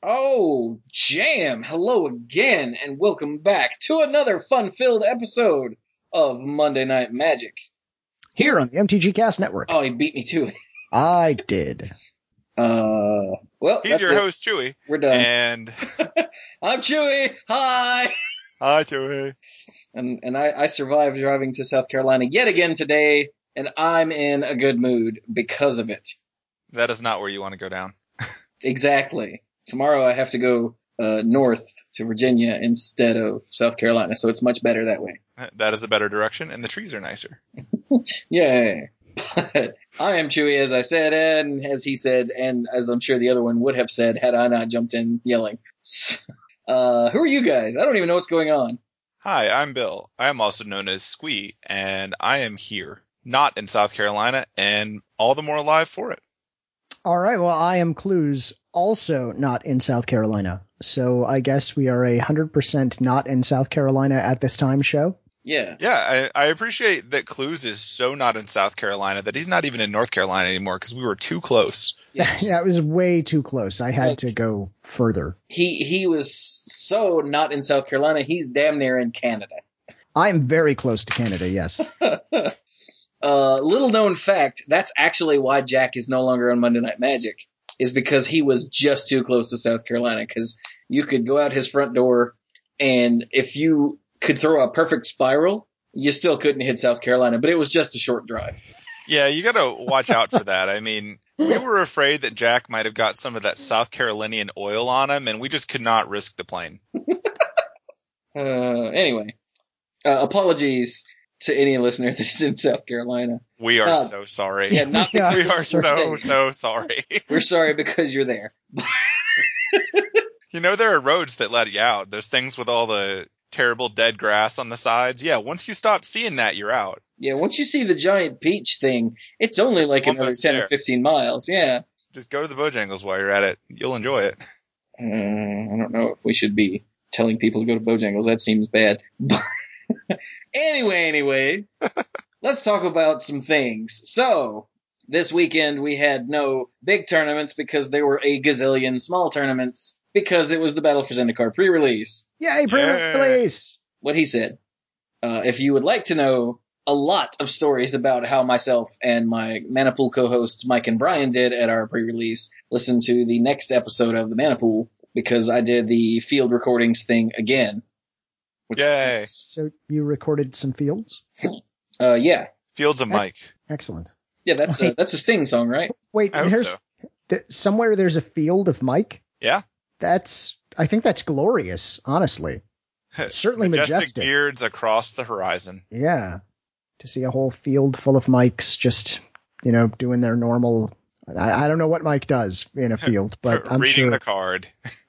Oh, jam! Hello again, and welcome back to another fun-filled episode of Monday Night Magic. Here on the MTG Cast Network. Oh, he beat me to it. I did. Well, he's that's your it. host, Chewy. We're done. And I'm Chewy! Hi! hi, Chewy. And I survived driving to South Carolina yet again today, and I'm in a good mood because of it. That is not where you want to go down. Exactly. Tomorrow I have to go north to Virginia instead of South Carolina, so it's much better that way. That is a better direction, and the trees are nicer. Yay. But I am Chewy, as I said, and as he said, and as I'm sure the other one would have said had I not jumped in yelling. Who are you guys? I don't even know what's going on. Hi, I'm Bill. I am also known as Squee, and I am here, not in South Carolina, and all the more alive for it. All right, well, I am Clues, also not in South Carolina. So I guess we are 100% not in South Carolina at this time show. Yeah. Yeah, I appreciate that Clues is so not in South Carolina that he's not even in North Carolina anymore, because we were too close. Yeah, it was way too close. I had to go further. He was so not in South Carolina, he's damn near in Canada. I'm very close to Canada, yes. Little known fact, that's actually why Jack is no longer on Monday Night Magic, is because he was just too close to South Carolina, because you could go out his front door, and if you could throw a perfect spiral, you still couldn't hit South Carolina, but it was just a short drive. Yeah, you gotta watch out for that. I mean, we were afraid that Jack might have got some of that South Carolinian oil on him, and we just could not risk the plane. Anyway, apologies to any listener that's in South Carolina. We are so sorry. Yeah, not because we are we're so sorry. We're sorry because you're there. You know, there are roads that let you out. There's things with all the terrible dead grass on the sides. Yeah, once you stop seeing that, you're out. Yeah, once you see the giant peach thing, it's only like another 10 or 15 miles. Yeah. Just go to the Bojangles while you're at it. You'll enjoy it. I don't know if we should be telling people to go to Bojangles. That seems bad. Anyway, let's talk about some things. So, this weekend we had no big tournaments because there were a gazillion small tournaments because it was the Battle for Zendikar pre-release. Yay, pre-release! What he said. If you would like to know a lot of stories about how myself and my Manapool co-hosts Mike and Brian did at our pre-release, listen to the next episode of the Manapool, because I did the field recordings thing again. Yay. So you recorded some fields? Yeah. Fields of Mike. Excellent. Yeah, that's a Sting song, right? Wait, I hope so. Somewhere there's a field of Mike? Yeah. I think that's glorious, honestly. Certainly majestic. Beards across the horizon. Yeah. To see a whole field full of Mikes just, doing their normal... I don't know what Mike does in a field, but I'm reading sure... the card.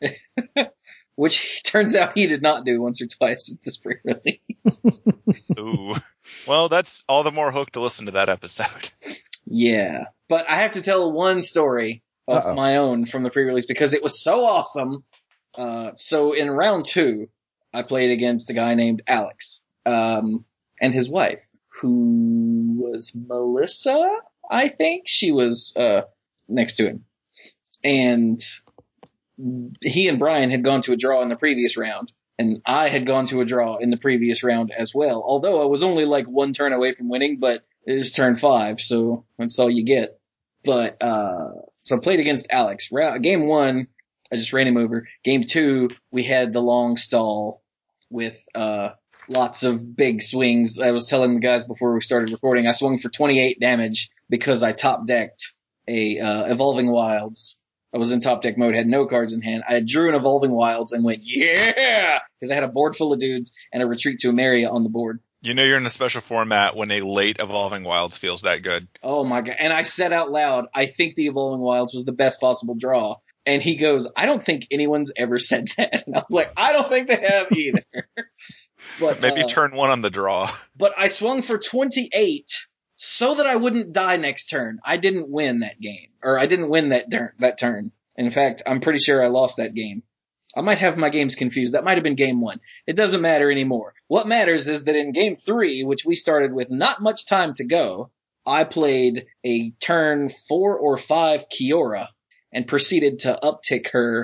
Which turns out he did not do once or twice at this pre-release. Ooh. Well, that's all the more hooked to listen to that episode. Yeah. But I have to tell one story of my own from the pre-release because it was so awesome. So in round 2, I played against a guy named Alex, and his wife, who was Melissa, I think. She was, next to him. And he and Brian had gone to a draw in the previous round, and I had gone to a draw in the previous round as well. Although I was only like one turn away from winning, but it was turn 5, so that's all you get. But, so I played against Alex. Game 1, I just ran him over. Game 2, we had the long stall with, lots of big swings. I was telling the guys before we started recording, I swung for 28 damage because I top decked a, Evolving Wilds. I was in top deck mode, had no cards in hand. I drew an Evolving Wilds and went, yeah! Because I had a board full of dudes and a Retreat to Emeria on the board. You know you're in a special format when a late Evolving Wilds feels that good. Oh my god. And I said out loud, I think the Evolving Wilds was the best possible draw. And he goes, I don't think anyone's ever said that. And I was like, I don't think they have either. But maybe turn 1 on the draw. But I swung for 28 so that I wouldn't die next turn. I didn't win that game. Or I didn't win that turn. In fact, I'm pretty sure I lost that game. I might have my games confused. That might have been game 1. It doesn't matter anymore. What matters is that in game 3, which we started with not much time to go, I played a turn 4 or 5 Kiora and proceeded to uptick her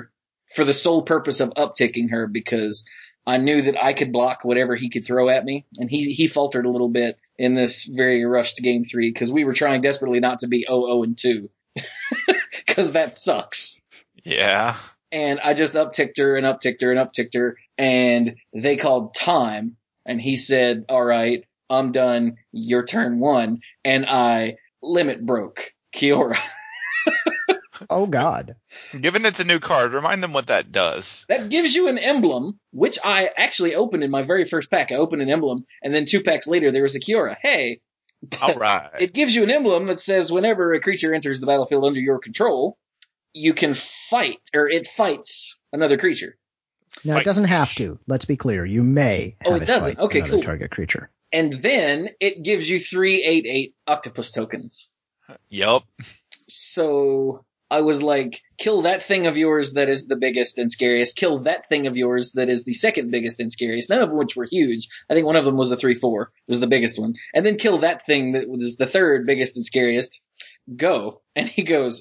for the sole purpose of upticking her, because I knew that I could block whatever he could throw at me. And he faltered a little bit in this very rushed game 3 because we were trying desperately not to be 0-2 because that sucks. Yeah. And I just upticked her and upticked her and upticked her, and they called time, and he said, all right, I'm done, your turn 1, and I limit broke Kiora. Oh, God. Given it's a new card, remind them what that does. That gives you an emblem, which I actually opened in my very first pack. I opened an emblem, and then 2 packs later there was a Kiora. Hey! All right. It gives you an emblem that says whenever a creature enters the battlefield under your control, you can fight, or it fights another creature. Now, it doesn't have to. Let's be clear. You may have it doesn't. fight Okay, another cool. target creature. And then it gives you 3/8/8 octopus tokens. Yep. So I was like, kill that thing of yours that is the biggest and scariest. Kill that thing of yours that is the second biggest and scariest. None of which were huge. I think one of them was a 3/4. It was the biggest one. And then kill that thing that was the third biggest and scariest. Go. And he goes,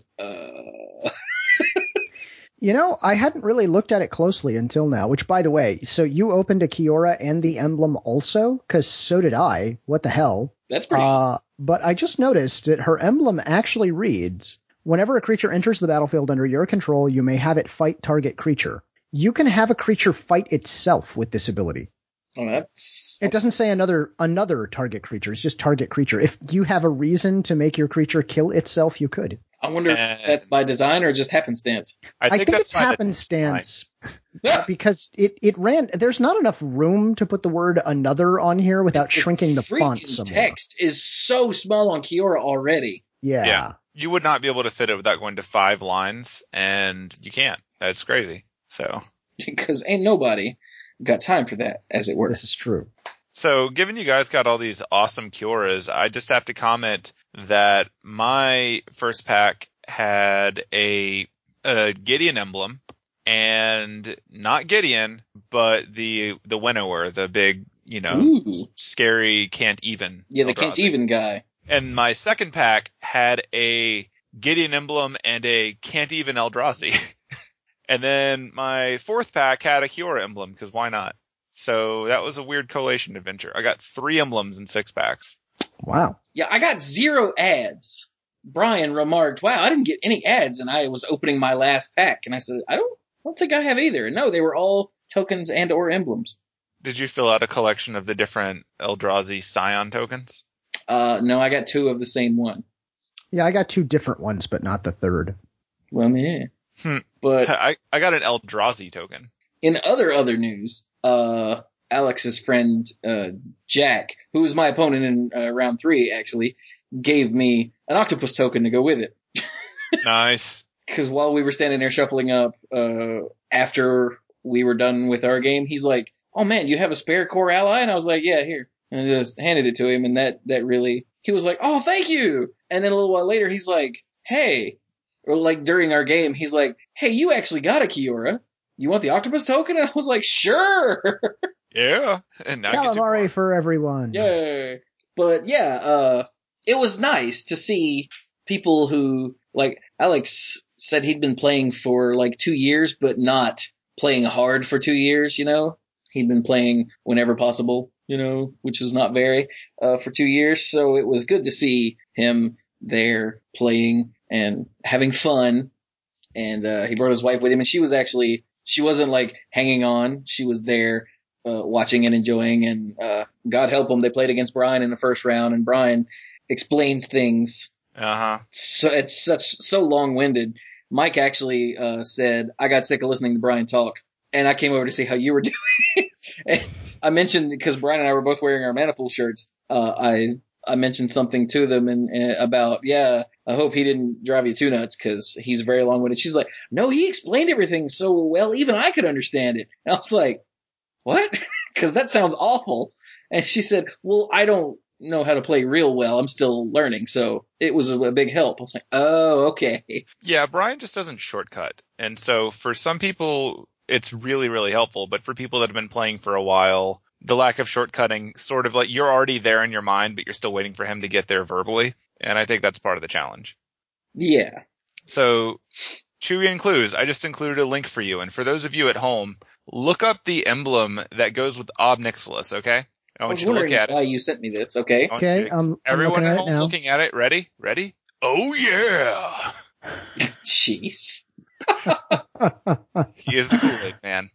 You know, I hadn't really looked at it closely until now, which, by the way, so you opened a Kiora and the emblem also? Because so did I. What the hell? That's pretty awesome. But I just noticed that her emblem actually reads, whenever a creature enters the battlefield under your control, you may have it fight target creature. You can have a creature fight itself with this ability. It doesn't say another target creature. It's just target creature. If you have a reason to make your creature kill itself, you could. I wonder if that's by design or just happenstance. I think it's happenstance because it ran. There's not enough room to put the word another on here without shrinking the font some more. Text is so small on Kiora already. Yeah. You would not be able to fit it without going to 5 lines, and you can't. That's crazy. So because ain't nobody got time for that, as it were. This is true. So, given you guys got all these awesome Kioras, I just have to comment that my first pack had a Gideon emblem, and not Gideon, but the Winnower, the big, scary can't even. Yeah, the can't even guy. And my second pack had a Gideon emblem and a can't even Eldrazi. And then my fourth pack had a Kiora emblem, because why not? So that was a weird collation adventure. I got 3 emblems in 6 packs. Wow. Yeah, I got 0 ads. Brian remarked, wow, I didn't get any ads, and I was opening my last pack. And I said, I don't think I have either. No, they were all tokens and or emblems. Did you fill out a collection of the different Eldrazi Scion tokens? No, I got 2 of the same one. Yeah, I got 2 different ones, but not the third. Well, yeah. But I got an Eldrazi token. In other news, Alex's friend, Jack, who was my opponent in round 3, actually, gave me an octopus token to go with it. Nice. Because while we were standing there shuffling up, after we were done with our game, he's like, oh man, you have a spare core ally? And I was like, yeah, here. And I just handed it to him, and that really, he was like, oh, thank you! And then a little while later, he's like, hey, or like during our game, he's like, hey, you actually got a Kiora. You want the octopus token? And I was like, sure! Yeah. And now Calamari for everyone. Yay. But yeah, it was nice to see people who, like, Alex said he'd been playing for like 2 years, but not playing hard for 2 years, He'd been playing whenever possible, which was not very, for 2 years. So it was good to see him there playing and having fun. And, he brought his wife with him, and she wasn't like hanging on. She was there, watching and enjoying, and, God help them. They played against Brian in the first round, and Brian explains things. Uh-huh. So it's so long-winded. Mike actually, said, I got sick of listening to Brian talk, and I came over to see how you were doing. And I mentioned, because Brian and I were both wearing our Manipool shirts, I mentioned something to them and about, I hope he didn't drive you too nuts because he's very long-winded. She's like, no, he explained everything so well, even I could understand it. And I was like, what? Because that sounds awful. And she said, well, I don't know how to play real well. I'm still learning. So it was a big help. I was like, oh, okay. Yeah, Brian just doesn't shortcut. And so for some people, it's really, really helpful. But for people that have been playing for a while, the lack of shortcutting, sort of like you're already there in your mind, but you're still waiting for him to get there verbally. And I think that's part of the challenge. Yeah. So Chewy and Clues, I just included a link for you. And for those of you at home, look up the emblem that goes with Ob Nixilis, okay? I want you to look at it. Why you sent me this? Okay. Okay, I'm everyone looking at at home it now. looking at it. Ready? Ready? Oh yeah! Jeez. He is the Kool-Aid man.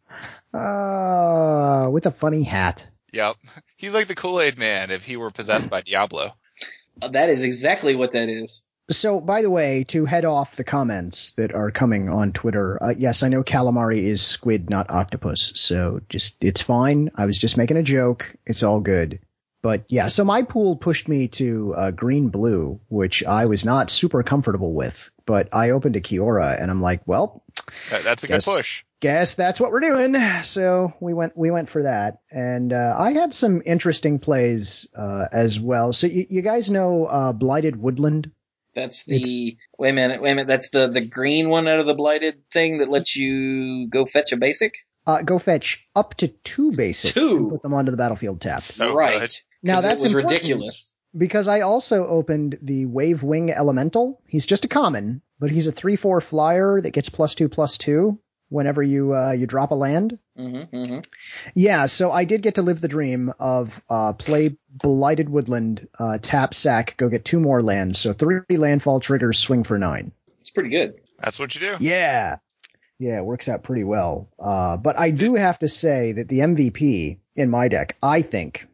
With a funny hat. Yep. He's like the Kool-Aid man if he were possessed by Diablo. That is exactly what that is. So, by the way, to head off the comments that are coming on Twitter, yes, I know calamari is squid, not octopus. So it's fine. I was just making a joke. It's all good. But yeah, so my pool pushed me to green-blue, which I was not super comfortable with. But I opened a Kiora, and I'm like, well, that's a good push. Guess that's what we're doing. So we went for that, and I had some interesting plays as well. So you guys know Blighted Woodland? That's wait a minute. That's the green one out of the Blighted thing that lets you go fetch a basic? Go fetch up to 2 basics and put them onto the battlefield tapped. So right. Good. Now that's ridiculous. Because I also opened the Wave Wing Elemental. He's just a common, but he's a 3/4 flyer that gets +2/+2 whenever you drop a land. Mm-hmm, mm-hmm. Yeah, so I did get to live the dream of play Blighted Woodland, tap, sack, go get 2 more lands. So 3 landfall triggers, swing for 9. It's pretty good. That's what you do. Yeah. Yeah, it works out pretty well. But I do have to say that the MVP in my deck, I think,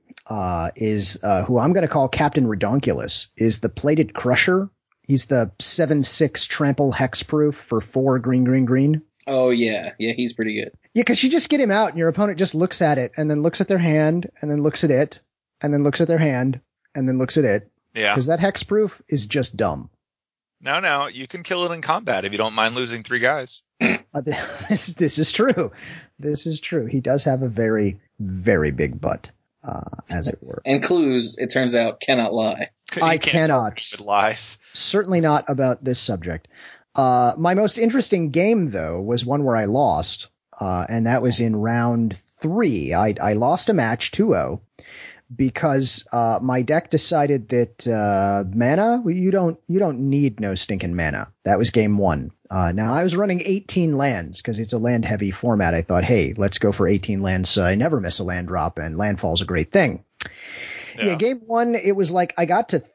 is who I'm going to call Captain Redonkulous, is the Plated Crusher. He's the 7/6 trample hexproof for 4 green. Oh, yeah. Yeah, he's pretty good. Yeah, because you just get him out and your opponent just looks at it and then looks at their hand and then looks at it and then looks at their hand and then looks at it. Yeah. Because that hexproof is just dumb. No, you can kill it in combat if you don't mind losing 3 guys. This is true. This is true. He does have a very, very big butt, as it were. And Clues, it turns out, cannot lie. I cannot. It lies. Certainly not about this subject. My most interesting game, though, was one where I lost, and that was in round 3. I lost a match 2-0 because my deck decided that mana, you don't need no stinking mana. That was game 1. Now I was running 18 lands because it's a land heavy format. I thought, hey, let's go for 18 lands so I never miss a land drop, and landfall's a great thing. Yeah, game 1, it was like I got to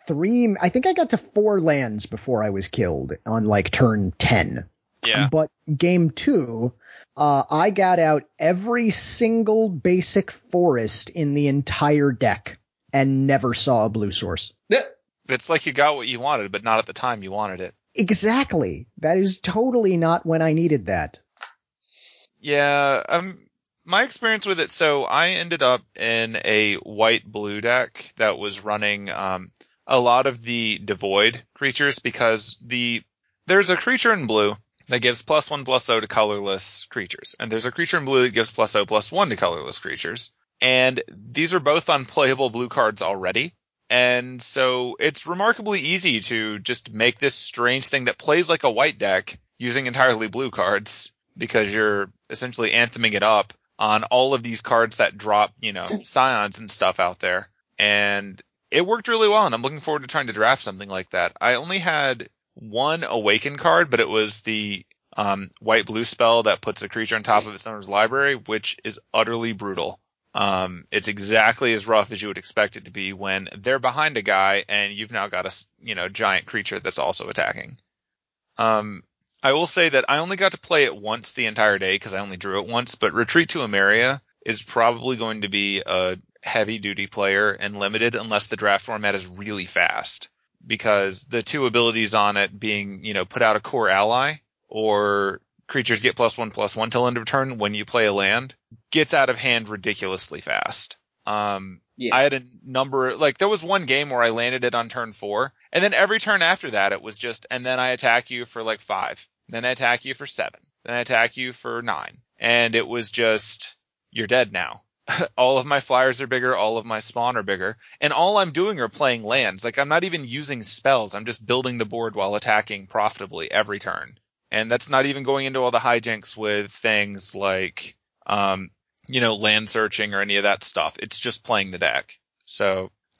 4 lands before I was killed on like turn 10. Yeah. But game 2, I got out every single basic forest in the entire deck and never saw a blue source. It's like you got what you wanted, but not at the time you wanted it. Exactly. That is totally not when I needed that. Yeah, my experience with it, so I ended up in a white-blue deck that was running a lot of the devoid creatures because there's a creature in blue that gives +1/+0 to colorless creatures, and there's a creature in blue that gives +0/+1 to colorless creatures, and these are both unplayable blue cards already. And so it's remarkably easy to just make this strange thing that plays like a white deck using entirely blue cards because you're essentially antheming it up on all of these cards that drop, scions and stuff out there. And it worked really well, and I'm looking forward to trying to draft something like that. I only had 1 Awaken card, but it was the white-blue spell that puts a creature on top of its owner's library, which is utterly brutal. It's exactly as rough as you would expect it to be when they're behind a guy and you've now got a, giant creature that's also attacking. I will say that I only got to play it once the entire day because I only drew it once, but Retreat to Emeria is probably going to be a heavy duty player and limited unless the draft format is really fast, because the 2 abilities on it being, put out a core ally or creatures get +1/+1 till end of turn when you play a land gets out of hand ridiculously fast. Yeah. I had a number, there was one game where I landed it on turn 4, and then every turn after that it was just, and then I attack you for 5, then I attack you for 7, then I attack you for 9, and it was just, you're dead now. All of my flyers are bigger, all of my spawn are bigger, and all I'm doing are playing lands. I'm not even using spells, I'm just building the board while attacking profitably every turn. And that's not even going into all the hijinks with things like, land searching or any of that stuff. It's just playing the deck. So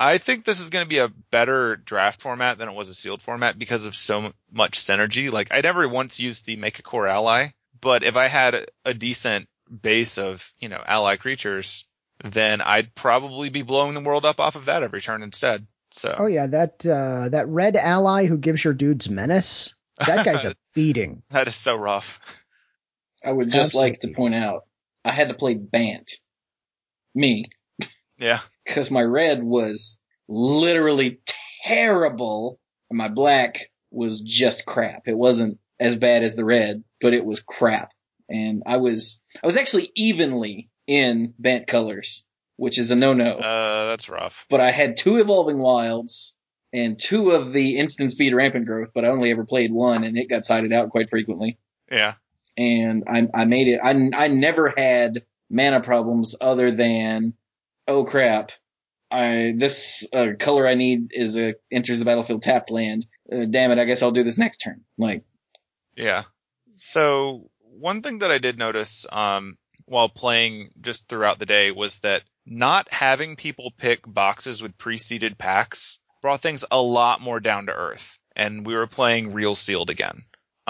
I think this is going to be a better draft format than it was a sealed format because of so much synergy. Like, I never once used the make a core ally, but if I had a decent base of, ally creatures, then I'd probably be blowing the world up off of that every turn instead. So. Oh yeah, that red ally who gives your dudes menace, that guy's a beating. That is so rough. I would just like to point out, I had to play Bant. Me. Yeah. Because my red was literally terrible, and my black was just crap. It wasn't as bad as the red, but it was crap. And I was actually evenly in Bant colors, which is a no-no. That's rough. But I had 2 Evolving Wilds and 2 of the Instant Speed Rampant Growth, but I only ever played 1, and it got sided out quite frequently. Yeah. And I made it. I never had mana problems other than, oh crap, this color I need enters the battlefield tapped land. Damn it, I guess I'll do this next turn. Yeah. So one thing that I did notice while playing just throughout the day was that not having people pick boxes with pre-seeded packs brought things a lot more down to earth. And we were playing real sealed again.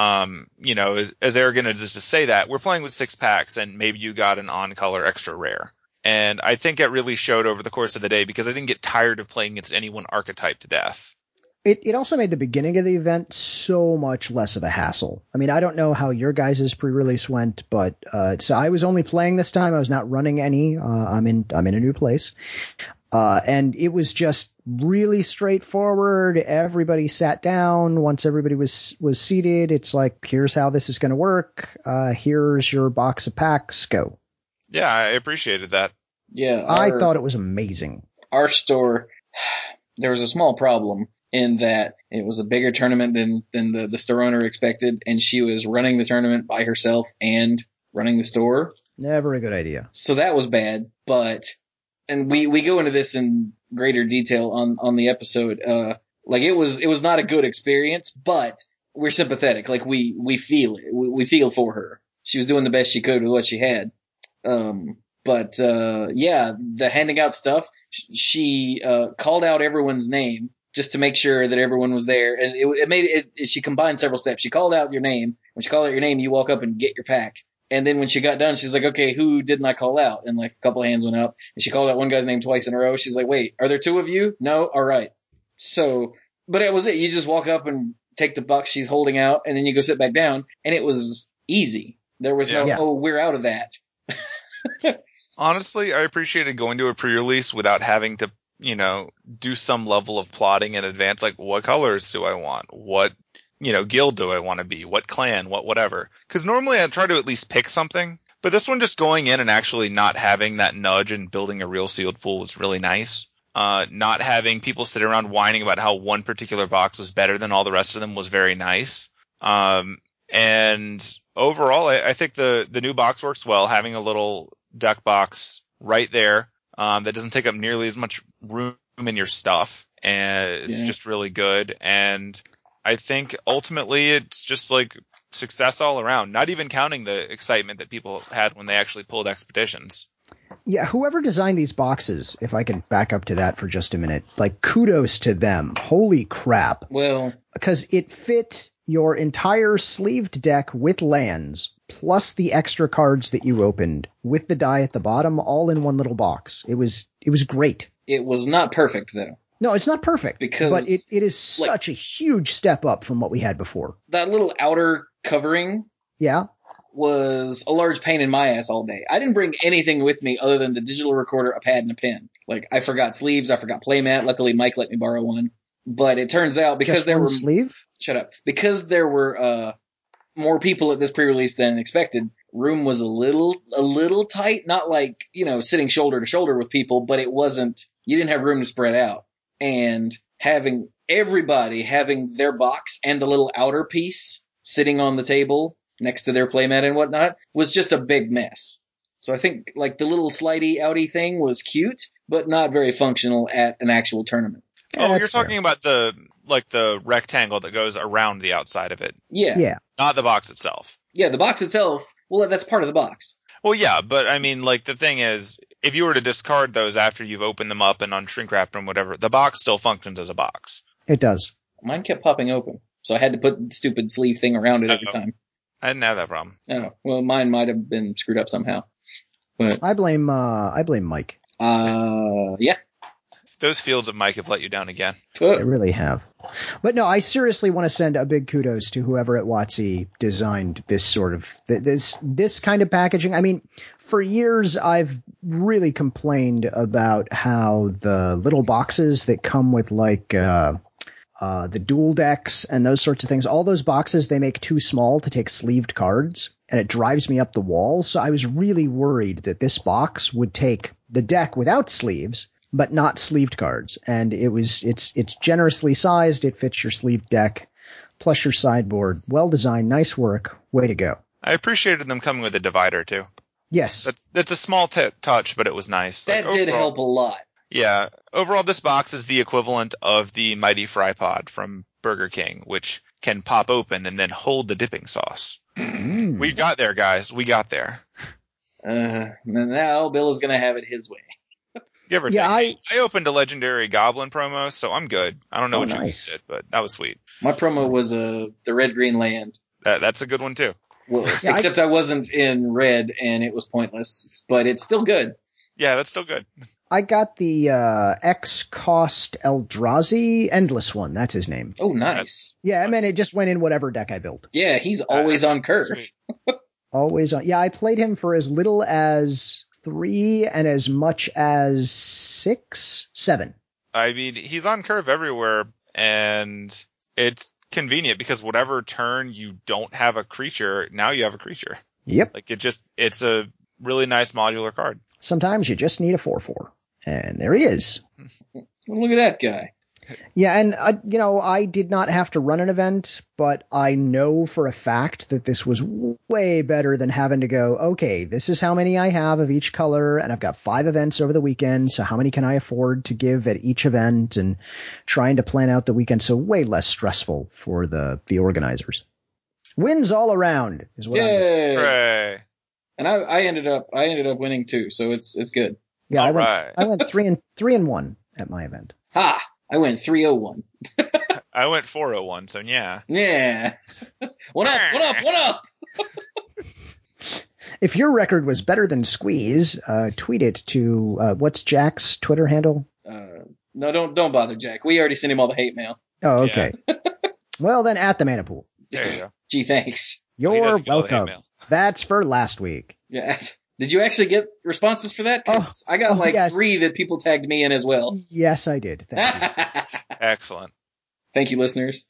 As arrogant as is to say that, we're playing with 6 packs and maybe you got an on-color extra rare. And I think it really showed over the course of the day because I didn't get tired of playing against any one archetype to death. It also made the beginning of the event so much less of a hassle. I mean, I don't know how your guys' pre-release went, but so I was only playing this time. I was not running any. I'm in a new place. And it was just really straightforward. Everybody sat down. Once everybody was seated, it's like, here's how this is going to work. Here's your box of packs. Go. Yeah, I appreciated that. Yeah. I thought it was amazing. Our store, there was a small problem in that it was a bigger tournament than the store owner expected, and she was running the tournament by herself and running the store. Never a good idea. So that was bad, and we go into this in greater detail on the episode. It was not a good experience, but we're sympathetic. Like we feel it. We feel for her. She was doing the best she could with what she had. The handing out stuff, she called out everyone's name just to make sure that everyone was there. And she combined several steps. She called out your name. When she called out your name, you walk up and get your pack. And then when she got done, she's like, okay, who didn't I call out? And a couple of hands went up, and she called out one guy's name twice in a row. She's like, wait, are there 2 of you? No? All right. So, but it was it. You just walk up and take the box she's holding out, and then you go sit back down, and it was easy. There was no, we're out of that. Honestly, I appreciated going to a pre-release without having to, do some level of plotting in advance. Like, what colors do I want? What, guild do I want to be? What clan? Whatever. Because normally I try to at least pick something. But this one, just going in and actually not having that nudge and building a real sealed pool was really nice. Not having people sit around whining about how one particular box was better than all the rest of them was very nice. And overall, I think the new box works well. Having a little deck box right there that doesn't take up nearly as much room in your stuff, and it's just really good. And I think ultimately it's just success all around, not even counting the excitement that people had when they actually pulled expeditions. Yeah, whoever designed these boxes, if I can back up to that for just a minute, kudos to them. Holy crap. Well, because it fit your entire sleeved deck with lands, plus the extra cards that you opened, with the die at the bottom, all in one little box. It was great. It was not perfect, though. No, it's not perfect, but it is like, such a huge step up from what we had before. That little outer covering was a large pain in my ass all day. I didn't bring anything with me other than the digital recorder, a pad, and a pen. I forgot sleeves, I forgot playmat. Luckily, Mike let me borrow one. But it turns out because there were sleeve? Shut up. Because there were more people at this pre-release than expected, room was a little tight. Not sitting shoulder to shoulder with people, but it wasn't. You didn't have room to spread out. And having everybody having their box and the little outer piece sitting on the table next to their playmat and whatnot was just a big mess. So I think the little slidey outy thing was cute, but not very functional at an actual tournament. Yeah, you're talking about the rectangle that goes around the outside of it. Yeah. Not the box itself. Yeah, the box itself, well, that's part of the box. Well, yeah, but I mean, the thing is, if you were to discard those after you've opened them up and unshrink wrapped them, whatever, the box still functions as a box. It does. Mine kept popping open, so I had to put the stupid sleeve thing around it every time. I didn't have that problem. Oh, well, mine might have been screwed up somehow. But I blame Mike. Yeah. Those fields of Mike have let you down again. They really have. But no, I seriously want to send a big kudos to whoever at WotC designed this sort of this kind of packaging. I mean, for years I've really complained about how the little boxes that come with like the dual decks and those sorts of things, all those boxes they make too small to take sleeved cards, and it drives me up the wall. So I was really worried that this box would take the deck without sleeves, but not sleeved cards. And it's generously sized. It fits your sleeved deck, plus your sideboard. Well designed, nice work. Way to go. I appreciated them coming with a divider too. Yes. That's a small touch, but it was nice. That did help a lot. Yeah. Overall, this box is the equivalent of the Mighty Fry Pod from Burger King, which can pop open and then hold the dipping sauce. We got there, guys. We got there. Now Bill is going to have it his way. Give or take. I opened a Legendary Goblin promo, so I'm good. I don't know what nice. you did, but that was sweet. My promo was the Red-Green Land. That's a good one, too. Well, yeah, except I wasn't in red, and it was pointless, but it's still good. Yeah, that's still good. I got the X-Cost Eldrazi Endless one. That's his name. Oh, nice. Yeah, I mean, it just went in whatever deck I built. Yeah, he's always on curve. Always on. Yeah, I played him for as little as 3 and as much as 6, 7. I mean, he's on curve everywhere, and it's convenient because whatever turn you don't have a creature, now you have a creature. Yep. Like it's a really nice modular card. Sometimes you just need a 4/4. And there he is. Well, look at that guy. Yeah, and I did not have to run an event, but I know for a fact that this was way better than having to go, okay, this is how many I have of each color, and I've got 5 events over the weekend, so how many can I afford to give at each event, and trying to plan out the weekend, so way less stressful for the organizers. Wins all around is what I'm saying. Hooray. And I ended up winning too, so it's good. Yeah, I went 3-1 at my event. Ha! I went 3-0-1. I went 4-0-1, so yeah. Yeah. What up? If your record was better than Squeeze, tweet it to, what's Jack's Twitter handle? No, don't bother, Jack. We already sent him all the hate mail. Oh, okay. Yeah. Well, then at the Mana Pool. There you go. Gee, thanks. You're welcome. That's for last week. Yeah. Did you actually get responses for that? Because I got yes. 3 that people tagged me in as well. Yes, I did. Thank you. Excellent. Thank you, listeners.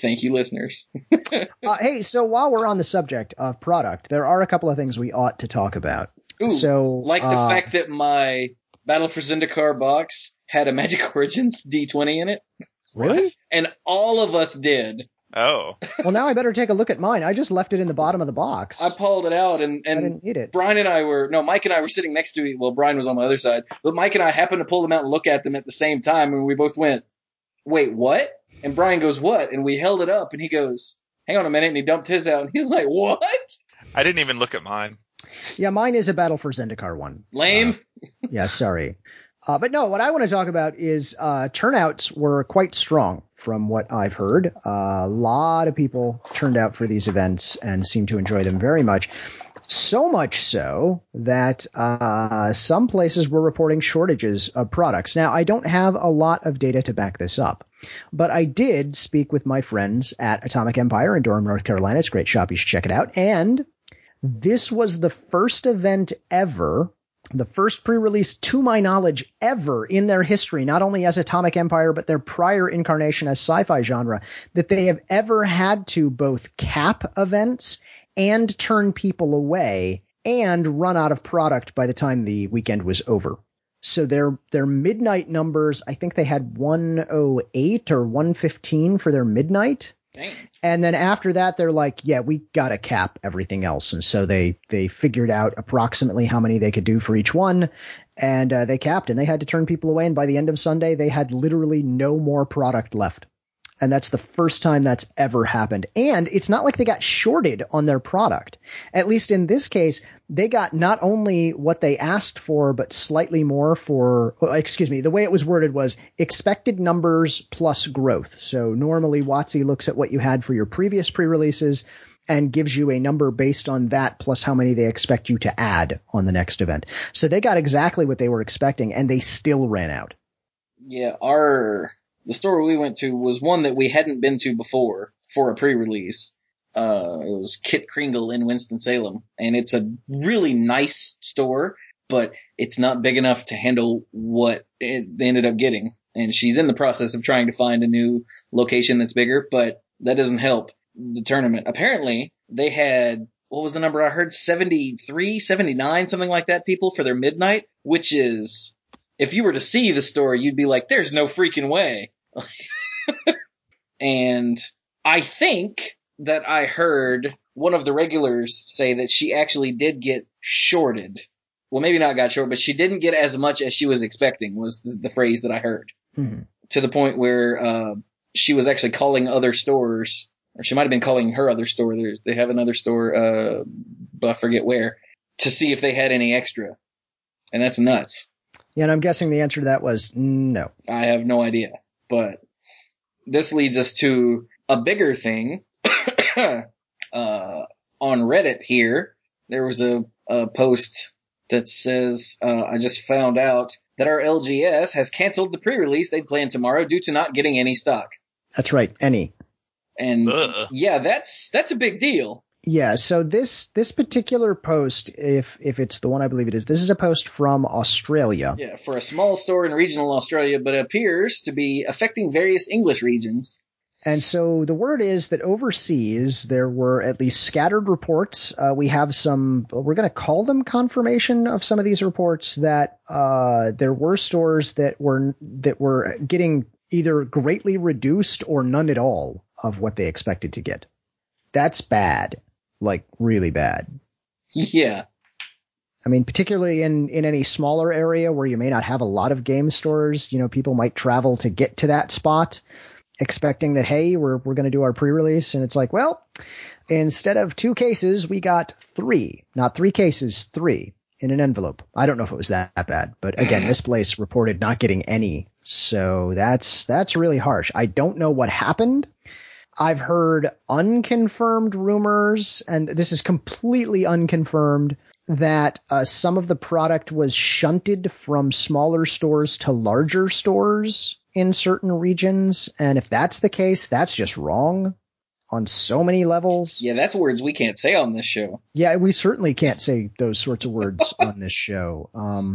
Hey, so while we're on the subject of product, there are a couple of things we ought to talk about. Ooh, like the fact that my Battle for Zendikar box had a Magic Origins D20 in it. Really? And all of us did. Oh. Well, now I better take a look at mine. I just left it in the bottom of the box. I pulled it out, and I didn't need it. Mike and I were sitting next to it. Well, Brian was on my other side, but Mike and I happened to pull them out and look at them at the same time, and we both went, wait, what? And Brian goes, what? And we held it up, and he goes, hang on a minute, and he dumped his out, and he's like, what? I didn't even look at mine. Yeah, mine is a Battle for Zendikar one. Lame. Yeah, sorry. But no, what I want to talk about is turnouts were quite strong from what I've heard. A lot of people turned out for these events and seemed to enjoy them very much. So much so that some places were reporting shortages of products. Now, I don't have a lot of data to back this up, but I did speak with my friends at Atomic Empire in Durham, North Carolina. It's a great shop. You should check it out. And this was the first event ever, the first pre-release, to my knowledge, ever in their history, not only as Atomic Empire, but their prior incarnation as sci-fi genre, that they have ever had to both cap events and turn people away and run out of product by the time the weekend was over. So their midnight numbers, I think they had 108 or 115 for their midnight. Dang. And then after that, they're like, yeah, we got to cap everything else. And so they figured out approximately how many they could do for each one. And they capped, and they had to turn people away. And by the end of Sunday, they had literally no more product left. And that's the first time that's ever happened. And it's not like they got shorted on their product. At least in this case, they got not only what they asked for, but slightly more for, the way it was worded was expected numbers plus growth. So normally WotC looks at what you had for your previous pre-releases and gives you a number based on that plus how many they expect you to add on the next event. So they got exactly what they were expecting, and they still ran out. Yeah, the store we went to was one that we hadn't been to before for a pre-release. It was Kit Kringle in Winston-Salem, and it's a really nice store, but it's not big enough to handle what they ended up getting. And she's in the process of trying to find a new location that's bigger, but that doesn't help the tournament. Apparently, they had, what was the number I heard? 73, 79, something like that, people for their midnight, which is, if you were to see the store, you'd be like, there's no freaking way. And I think that I heard one of the regulars say that she actually did get shorted. Well, maybe not got short, but she didn't get as much as she was expecting, was the phrase that I heard. Mm-hmm. To the point where she was actually calling other stores, or she might have been calling her other store. They have another store, but I forget where, to see if they had any extra. And that's nuts. Yeah, and I'm guessing the answer to that was no. I have no idea. But this leads us to a bigger thing. On Reddit here, there was a post that says, I just found out that our LGS has canceled the pre-release they'd planned tomorrow due to not getting any stock. That's right, any. And yeah, that's a big deal. Yeah, so this particular post, if it's the one I believe it is, this is a post from Australia. Yeah, for a small store in regional Australia, but it appears to be affecting various English regions. And so the word is that overseas there were at least scattered reports. We have some, we're going to call them confirmation of some of these reports that there were stores that were getting either greatly reduced or none at all of what they expected to get. That's bad. Like, really bad. Yeah. I mean, particularly in any smaller area where you may not have a lot of game stores, people might travel to get to that spot expecting that, hey, we're going to do our pre-release. And it's like, well, instead of 2 cases, we got 3, not 3 cases, 3 in an envelope. I don't know if it was that bad, but again, this place reported not getting any. So that's really harsh. I don't know what happened. I've heard unconfirmed rumors, and this is completely unconfirmed, that some of the product was shunted from smaller stores to larger stores in certain regions. And if that's the case, that's just wrong on so many levels. Yeah, that's words we can't say on this show. Yeah, we certainly can't say those sorts of words on this show.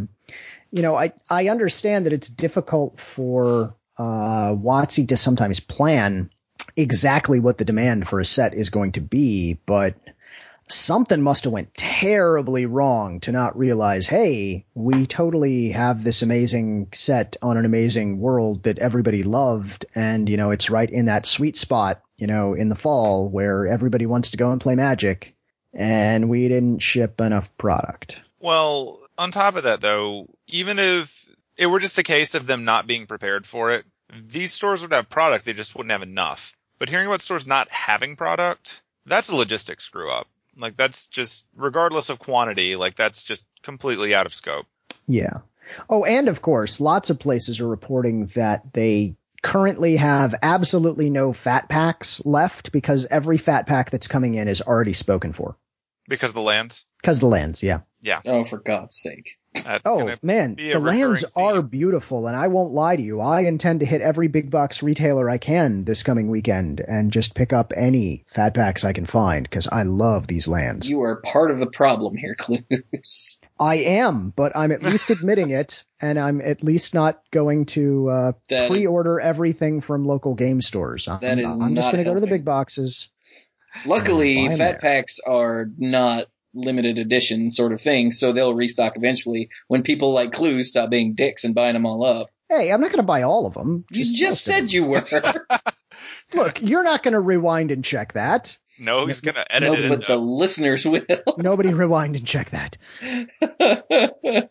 I understand that it's difficult for WotC to sometimes plan exactly what the demand for a set is going to be, but something must have went terribly wrong to not realize, hey, we totally have this amazing set on an amazing world that everybody loved, and it's right in that sweet spot, in the fall where everybody wants to go and play Magic, and we didn't ship enough product. Well, on top of that though, even if it were just a case of them not being prepared for it, these stores would have product, they just wouldn't have enough. But hearing about stores not having product, that's a logistics screw up. Like, that's just, regardless of quantity, like, that's just completely out of scope. Yeah. Oh, and of course, lots of places are reporting that they currently have absolutely no fat packs left because every fat pack that's coming in is already spoken for. Because of the lands? Because of the lands, yeah. Yeah. Oh, for God's sake. Man, the lands are beautiful, and I won't lie to you. I intend to hit every big box retailer I can this coming weekend and just pick up any fat packs I can find because I love these lands. You are part of the problem here, Clues. I am, but I'm at least admitting it, and I'm at least not going to pre-order everything from local game stores. I'm just going to go to the big boxes. Luckily, fat packs are not limited edition sort of thing, so they'll restock eventually when people like Clues stop being dicks and buying them all up. Hey, I'm not going to buy all of them. You just said you were. Look, you're not going to rewind and check that. No, he's going to edit it. No, but the listeners will. Nobody rewind and check that.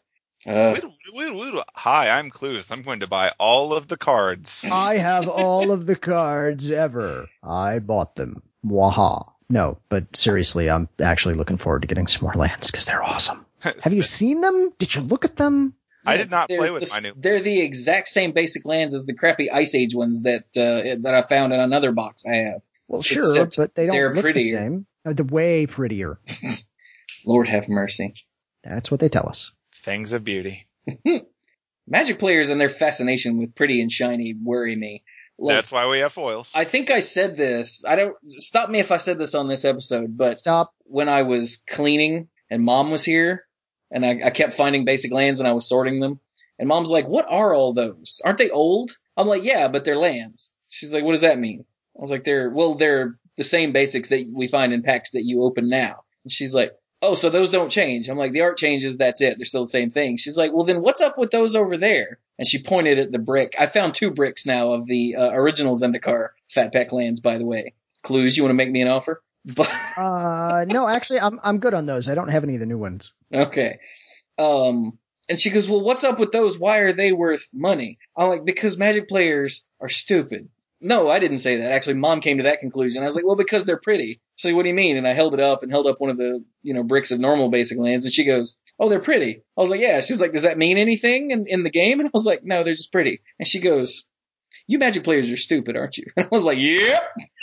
Hi, I'm Clues. I'm going to buy all of the cards. I have all of the cards ever. I bought them. Waha. No, but seriously, I'm actually looking forward to getting some more lands because they're awesome. Have you seen them? Did you look at them? I did not play with my new. They're the exact same basic lands as the crappy Ice Age ones that I found in another box I have. Well, sure, but they don't look prettier. the same. They're way prettier. Lord have mercy. That's what they tell us. Things of beauty. Magic players and their fascination with pretty and shiny worry me. Like, that's why we have foils. I think I said this. Stop me if I said this on this episode, but when I was cleaning and Mom was here and I kept finding basic lands and I was sorting them and Mom's like, what are all those? Aren't they old? I'm like, yeah, but they're lands. She's like, what does that mean? I was like, they're the same basics that we find in packs that you open now. And she's like, oh, so those don't change. I'm like, the art changes, that's it. They're still the same thing. She's like, well, then what's up with those over there? And she pointed at the brick. I found 2 bricks now of the original Zendikar Fat Pack lands, by the way. Clues, you want to make me an offer? No, actually, I'm good on those. I don't have any of the new ones. Okay. And she goes, well, what's up with those? Why are they worth money? I'm like, because Magic players are stupid. No, I didn't say that. Actually, Mom came to that conclusion. I was like, well, because they're pretty. She's like, what do you mean? And I held it up one of the, bricks of normal basic lands. And she goes, oh, they're pretty. I was like, yeah. She's like, does that mean anything in the game? And I was like, no, they're just pretty. And she goes, you Magic players are stupid, aren't you? And I was like, yep.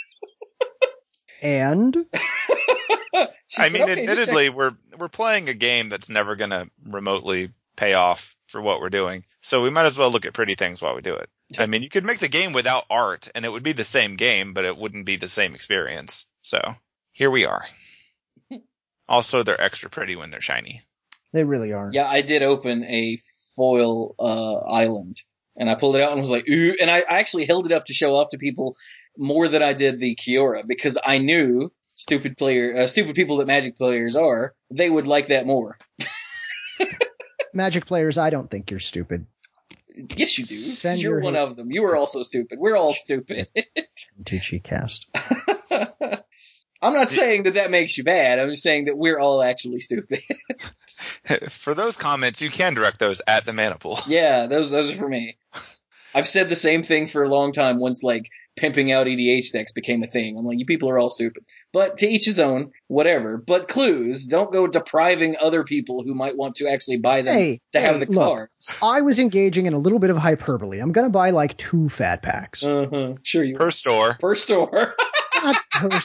And? Admittedly, we're playing a game that's never going to remotely pay off for what we're doing. So we might as well look at pretty things while we do it. I mean, you could make the game without art, and it would be the same game, but it wouldn't be the same experience. So, here we are. Also, they're extra pretty when they're shiny. They really are. Yeah, I did open a foil island, and I pulled it out and was like, ooh, and I actually held it up to show off to people more than I did the Kiora, because I knew stupid people that Magic players are, they would like that more. Magic players, I don't think you're stupid. Yes, you do. You're one of them. You are also stupid. We're all stupid. Tucci cast. I'm not saying that makes you bad. I'm just saying that we're all actually stupid. For those comments, you can direct those at the Manipool. Yeah, those are for me. I've said the same thing for a long time once, like, pimping out EDH decks became a thing. I'm like, you people are all stupid. But to each his own, whatever. But Clues, don't go depriving other people who might want to actually buy them to have the cards. I was engaging in a little bit of hyperbole. I'm going to buy, like, 2 fat packs. Sure you Per store. Per store. Not per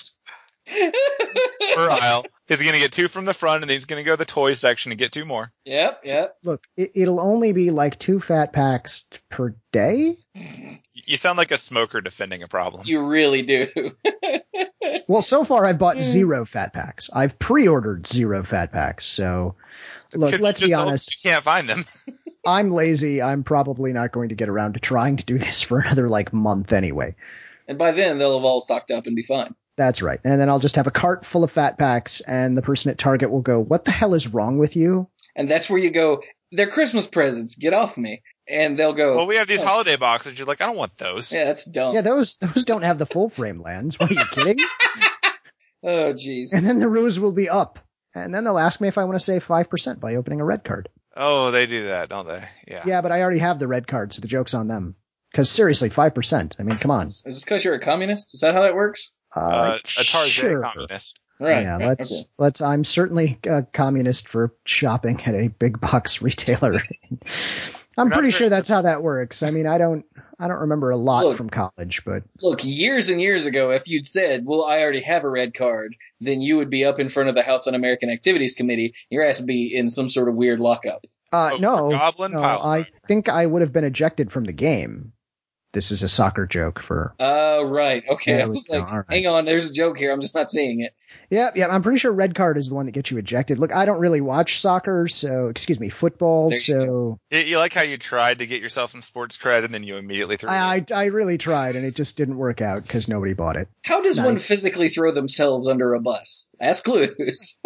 per aisle. He's going to get 2 from the front, and then he's going to go to the toy section and get 2 more. Yep. Look, it'll only be like 2 fat packs per day. You sound like a smoker defending a problem. You really do. Well, so far I've bought 0 fat packs. I've pre-ordered 0 fat packs. So, look, let's be honest. You can't find them. I'm lazy. I'm probably not going to get around to trying to do this for another, month anyway. And by then, they'll have all stocked up and be fine. That's right. And then I'll just have a cart full of fat packs, and the person at Target will go, what the hell is wrong with you? And that's where you go, they're Christmas presents, get off me. And they'll go, well, we have these holiday boxes. You're like, I don't want those. Yeah, that's dumb. Yeah, those don't have the full frame lands. What, are you kidding? Oh, jeez. And then the ruse will be up. And then they'll ask me if I want to save 5% by opening a red card. Oh, they do that, don't they? Yeah. Yeah, but I already have the red card, so the joke's on them. Because seriously, 5%. I mean, come on. Is this because you're a communist? Is that how that works? A Tarzan sure. communist. Right. Yeah, let's. I'm certainly a communist for shopping at a big box retailer. I'm pretty sure that's how that works. I mean, I don't remember a lot from college, but look, years and years ago, if you'd said, "Well, I already have a red card," then you would be up in front of the House Un-American Activities Committee. Your ass would be in some sort of weird lockup. No, I think I would have been ejected from the game. This is a soccer joke for. Right. Okay. Yeah, I was like, right. Hang on, there's a joke here. I'm just not seeing it. Yeah. I'm pretty sure red card is the one that gets you ejected. Look, I don't really watch soccer, football. So you like how you tried to get yourself some sports cred and then you immediately threw it. I really tried, and it just didn't work out because nobody bought it. How does one physically throw themselves under a bus? Ask Clues.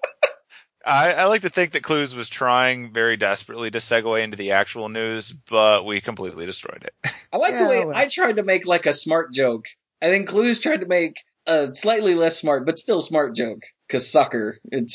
I like to think that Clues was trying very desperately to segue into the actual news, but we completely destroyed it. I like the way I tried to make like a smart joke. I think Clues tried to make a slightly less smart, but still smart joke. Because soccer, it's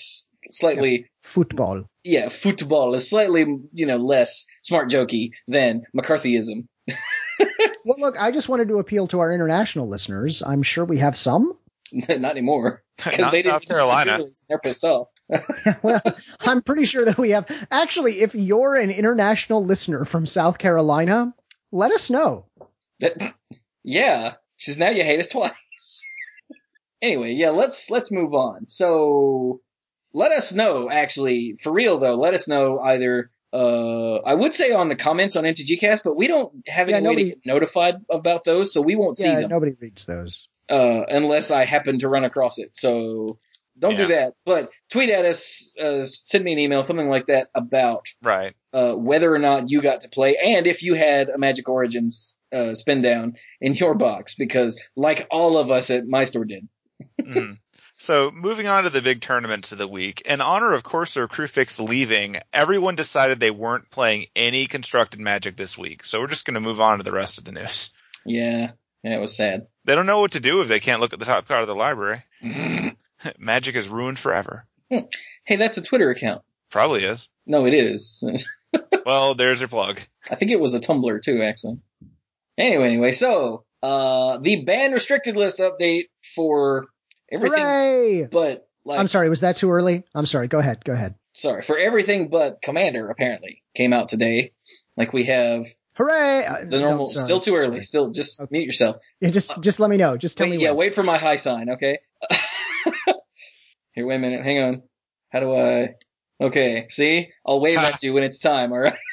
slightly football. Yeah, football is slightly, less smart jokey than McCarthyism. Well, look, I just wanted to appeal to our international listeners. I'm sure we have some. Not anymore. Not they South Carolina. They're pissed off. Well, I'm pretty sure that we have. Actually, if you're an international listener from South Carolina, let us know. Yeah, because now you hate us twice. Anyway, yeah, let's move on. So, let us know, actually, for real though, let us know either, I would say on the comments on MTGcast, but we don't have any way to get notified about those, so we won't see them. Nobody reads those. Unless I happen to run across it, so don't do that. But tweet at us, send me an email, something like that, about whether or not you got to play, and if you had a Magic Origins spin down in your box, because like all of us at my store did. Mm-hmm. So moving on to the big tournaments of the week, in honor of Corsair Crewfix leaving, everyone decided they weren't playing any constructed Magic this week. So we're just going to move on to the rest of the news. Yeah, it was sad. They don't know what to do if they can't look at the top card of the library. Magic is ruined forever. Hey, that's a Twitter account. Probably is. No, it is. Well, there's your plug. I think it was a Tumblr too, actually. Anyway, so the ban restricted list update for everything. Hooray! But I'm sorry, was that too early? I'm sorry. Go ahead. Sorry, for everything but Commander apparently came out today. Like we have. Hooray! The normal, still too early. Still, just mute yourself. Yeah, just let me know. Just tell me. Yeah, wait for my high sign, okay? Here, wait a minute. Hang on. How do I? Okay, see? I'll wave at you when it's time. All right.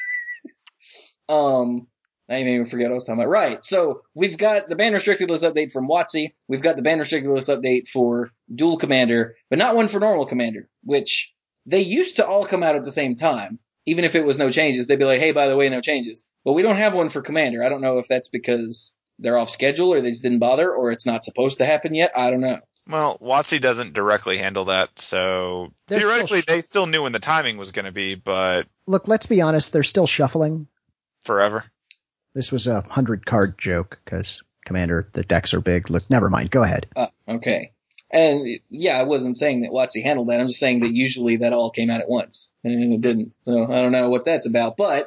I didn't even forget what I was talking about. Right. So we've got the ban restricted list update from WotC. We've got the ban restricted list update for Dual Commander, but not one for Normal Commander, which they used to all come out at the same time. Even if it was no changes, they'd be like, hey, by the way, no changes. But we don't have one for Commander. I don't know if that's because they're off schedule or they just didn't bother or it's not supposed to happen yet. I don't know. Well, WotC doesn't directly handle that, so theoretically they still knew when the timing was going to be, but... Look, let's be honest, they're still shuffling. Forever. This was a 100-card joke, because Commander, the decks are big. Look, never mind. Go ahead. Okay. And, yeah, I wasn't saying that WotC handled that. I'm just saying that usually that all came out at once. And it didn't. So I don't know what that's about. But,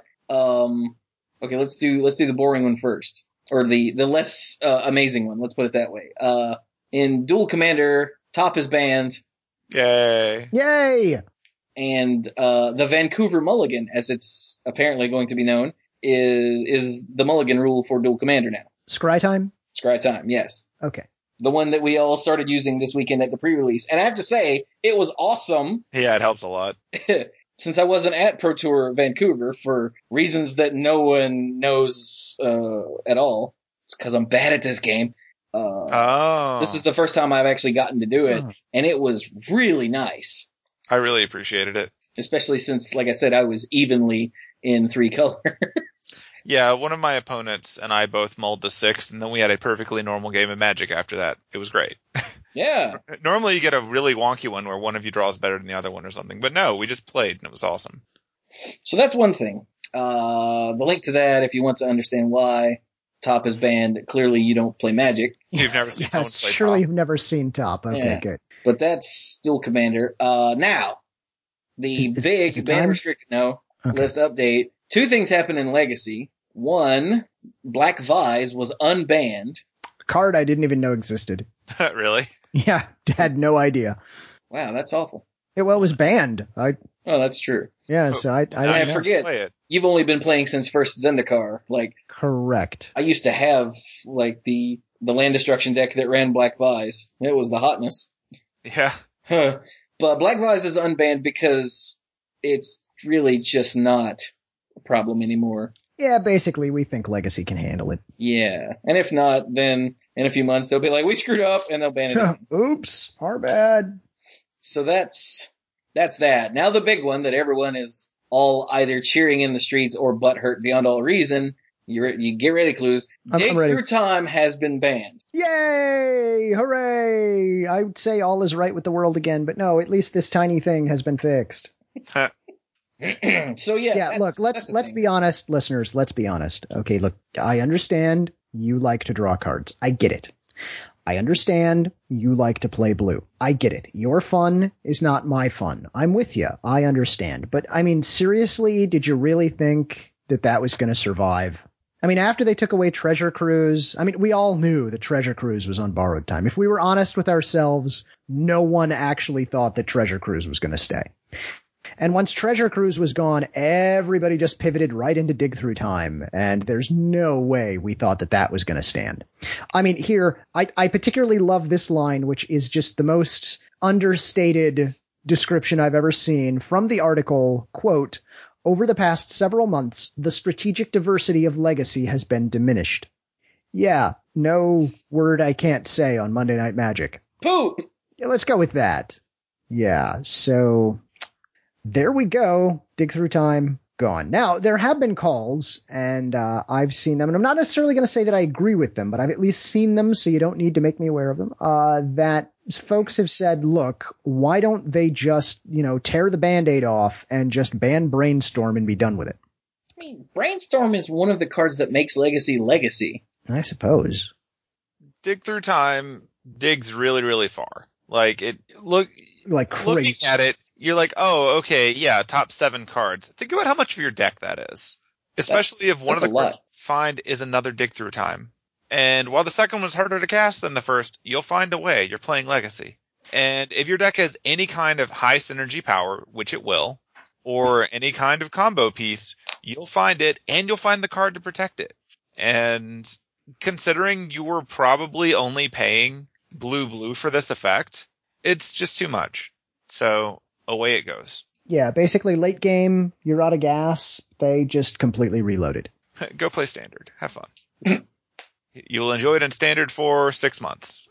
okay, let's do the boring one first. Or the less amazing one. Let's put it that way. In Dual Commander, Top is banned. Yay. Yay! And the Vancouver Mulligan, as it's apparently going to be known, is the Mulligan rule for Dual Commander now. Scry time? Scry time, yes. Okay. The one that we all started using this weekend at the pre-release. And I have to say, it was awesome. Yeah, it helps a lot. Since I wasn't at Pro Tour Vancouver for reasons that no one knows at all. It's because I'm bad at this game. This is the first time I've actually gotten to do it, and it was really nice. I really appreciated it. Especially since, like I said, I was evenly in 3 colors. Yeah, one of my opponents and I both mulled to 6, and then we had a perfectly normal game of Magic after that. It was great. Yeah. Normally you get a really wonky one where one of you draws better than the other one or something, but no, we just played, and it was awesome. So that's one thing. The link to that, if you want to understand why Top is banned, clearly you don't play Magic. You've never seen someone play surely Top. You've never seen Top. Okay, good. But that's Dual Commander. Now, the big ban restricted list update. 2 things happened in Legacy. One, Black Vise was unbanned. A card I didn't even know existed. Really? Yeah, had no idea. Wow, that's awful. It was banned. Oh, that's true. Yeah, so I forget. You've only been playing since first Zendikar. Correct. I used to have the land destruction deck that ran Black Vise. It was the hotness. Yeah. But Black Vise is unbanned because it's really just not a problem anymore. Yeah, basically, we think Legacy can handle it. Yeah. And if not, then in a few months they'll be like, we screwed up, and they'll ban it again. Oops, our bad. So that's that. Now the big one that everyone is all either cheering in the streets or butthurt beyond all reason. You get ready, Clues. Dig Through Time has been banned. Yay! Hooray! I would say all is right with the world again, but no, at least this tiny thing has been fixed. So yeah, look, let's be honest, listeners, let's be honest. Okay, look, I understand you like to draw cards. I get it. I understand you like to play blue. I get it. Your fun is not my fun. I'm with you. I understand. But I mean, seriously, did you really think that was going to survive? I mean, after they took away Treasure Cruise, I mean, we all knew that Treasure Cruise was on borrowed time. If we were honest with ourselves, no one actually thought that Treasure Cruise was going to stay. And once Treasure Cruise was gone, everybody just pivoted right into Dig Through Time. And there's no way we thought that was going to stand. I mean, here, I particularly love this line, which is just the most understated description I've ever seen from the article. Quote, "Over the past several months, the strategic diversity of Legacy has been diminished." Yeah, no word I can't say on Monday Night Magic. Poop! Yeah, let's go with that. Yeah, so there we go. Dig Through Time, gone. Now, there have been calls, and I've seen them, and I'm not necessarily going to say that I agree with them, but I've at least seen them, so you don't need to make me aware of them, that folks have said, look, why don't they just, tear the Band-Aid off and just ban Brainstorm and be done with it? I mean, Brainstorm is one of the cards that makes Legacy Legacy. I suppose. Dig Through Time digs really, really far. Looking at it, you're like, oh, okay, yeah, top 7 cards. Think about how much of your deck that is. Especially if one of the cards you find is another Dig Through Time. And while the second one's harder to cast than the first, you'll find a way. You're playing Legacy. And if your deck has any kind of high synergy power, which it will, or any kind of combo piece, you'll find it, and you'll find the card to protect it. And considering you were probably only paying blue for this effect, it's just too much. So away it goes. Yeah, basically late game, you're out of gas. They just completely reloaded. Go play Standard. Have fun. You'll enjoy it in Standard for 6 months.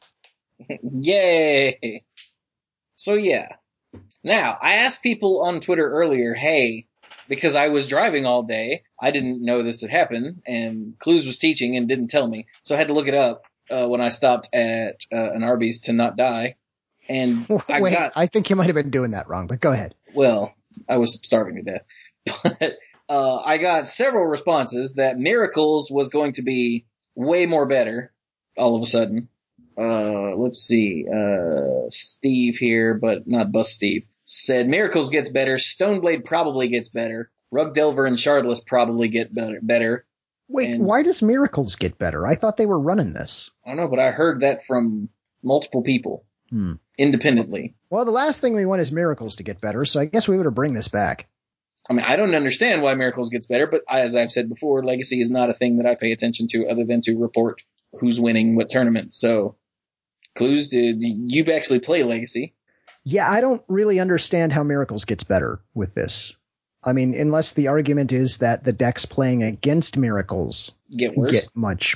Yay! So yeah. Now, I asked people on Twitter earlier, hey, because I was driving all day, I didn't know this had happened, and Clues was teaching and didn't tell me, so I had to look it up when I stopped at an Arby's to not die. And I think you might have been doing that wrong, but go ahead. Well, I was starving to death. But I got several responses that Miracles was going to be way more better all of a sudden. Let's see. Steve here, but not Bust Steve, said Miracles gets better. Stoneblade probably gets better. Rug Delver and Shardless probably get better. Wait, why does Miracles get better? I thought they were running this. I don't know, but I heard that from multiple people. Independently. Well, the last thing we want is Miracles to get better, so I guess we would have bring this back. I mean, I don't understand why Miracles gets better, but as I've said before, Legacy is not a thing that I pay attention to other than to report who's winning what tournament. So, Clues, did you actually play Legacy? Yeah, I don't really understand how Miracles gets better with this. I mean, unless the argument is that the decks playing against Miracles get worse.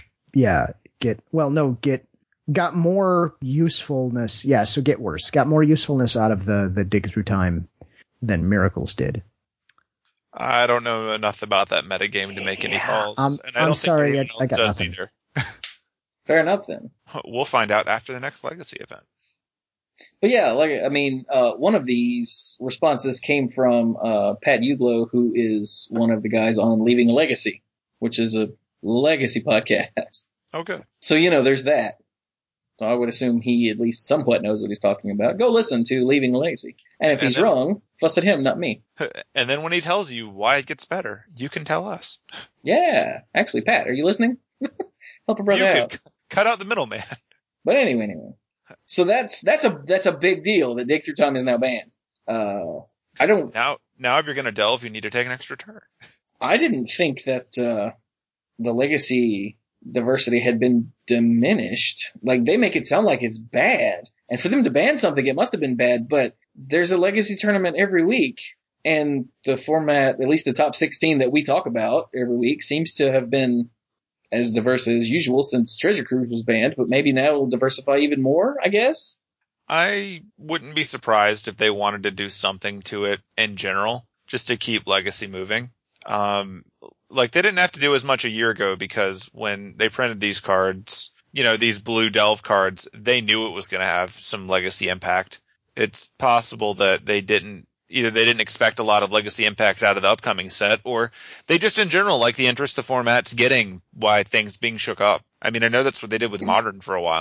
Got more usefulness. Yeah, so get worse. Got more usefulness out of the Dig Through Time than Miracles did. I don't know enough about that metagame to make any calls. And I don't think anyone else does either. Fair enough then. We'll find out after the next Legacy event. But yeah, one of these responses came from Pat Uglow, who is one of the guys on Leaving a Legacy, which is a Legacy podcast. Okay. So, there's that. So I would assume he at least somewhat knows what he's talking about. Go listen to Leaving a Legacy. And if he's wrong, fuss at him, not me. And then when he tells you why it gets better, you can tell us. Yeah. Actually, Pat, are you listening? Help a brother out. Cut out the middleman. But anyway. So that's a big deal that Dig Through Time is now banned. Now if you're going to delve, you need to take an extra turn. I didn't think that the Legacy diversity had been diminished. Like, they make it sound like it's bad. And for them to ban something, it must have been bad, but there's a Legacy tournament every week. And the format, at least the top 16 that we talk about every week, seems to have been as diverse as usual since Treasure Cruise was banned, but maybe now it'll diversify even more, I guess. I wouldn't be surprised if they wanted to do something to it in general, just to keep Legacy moving. They didn't have to do as much a year ago because when they printed these cards, these blue Delve cards, they knew it was going to have some Legacy impact. It's possible that they didn't expect a lot of Legacy impact out of the upcoming set, or they just in general like the interest the format's getting by things being shook up. I mean, I know that's what they did with Modern for a while.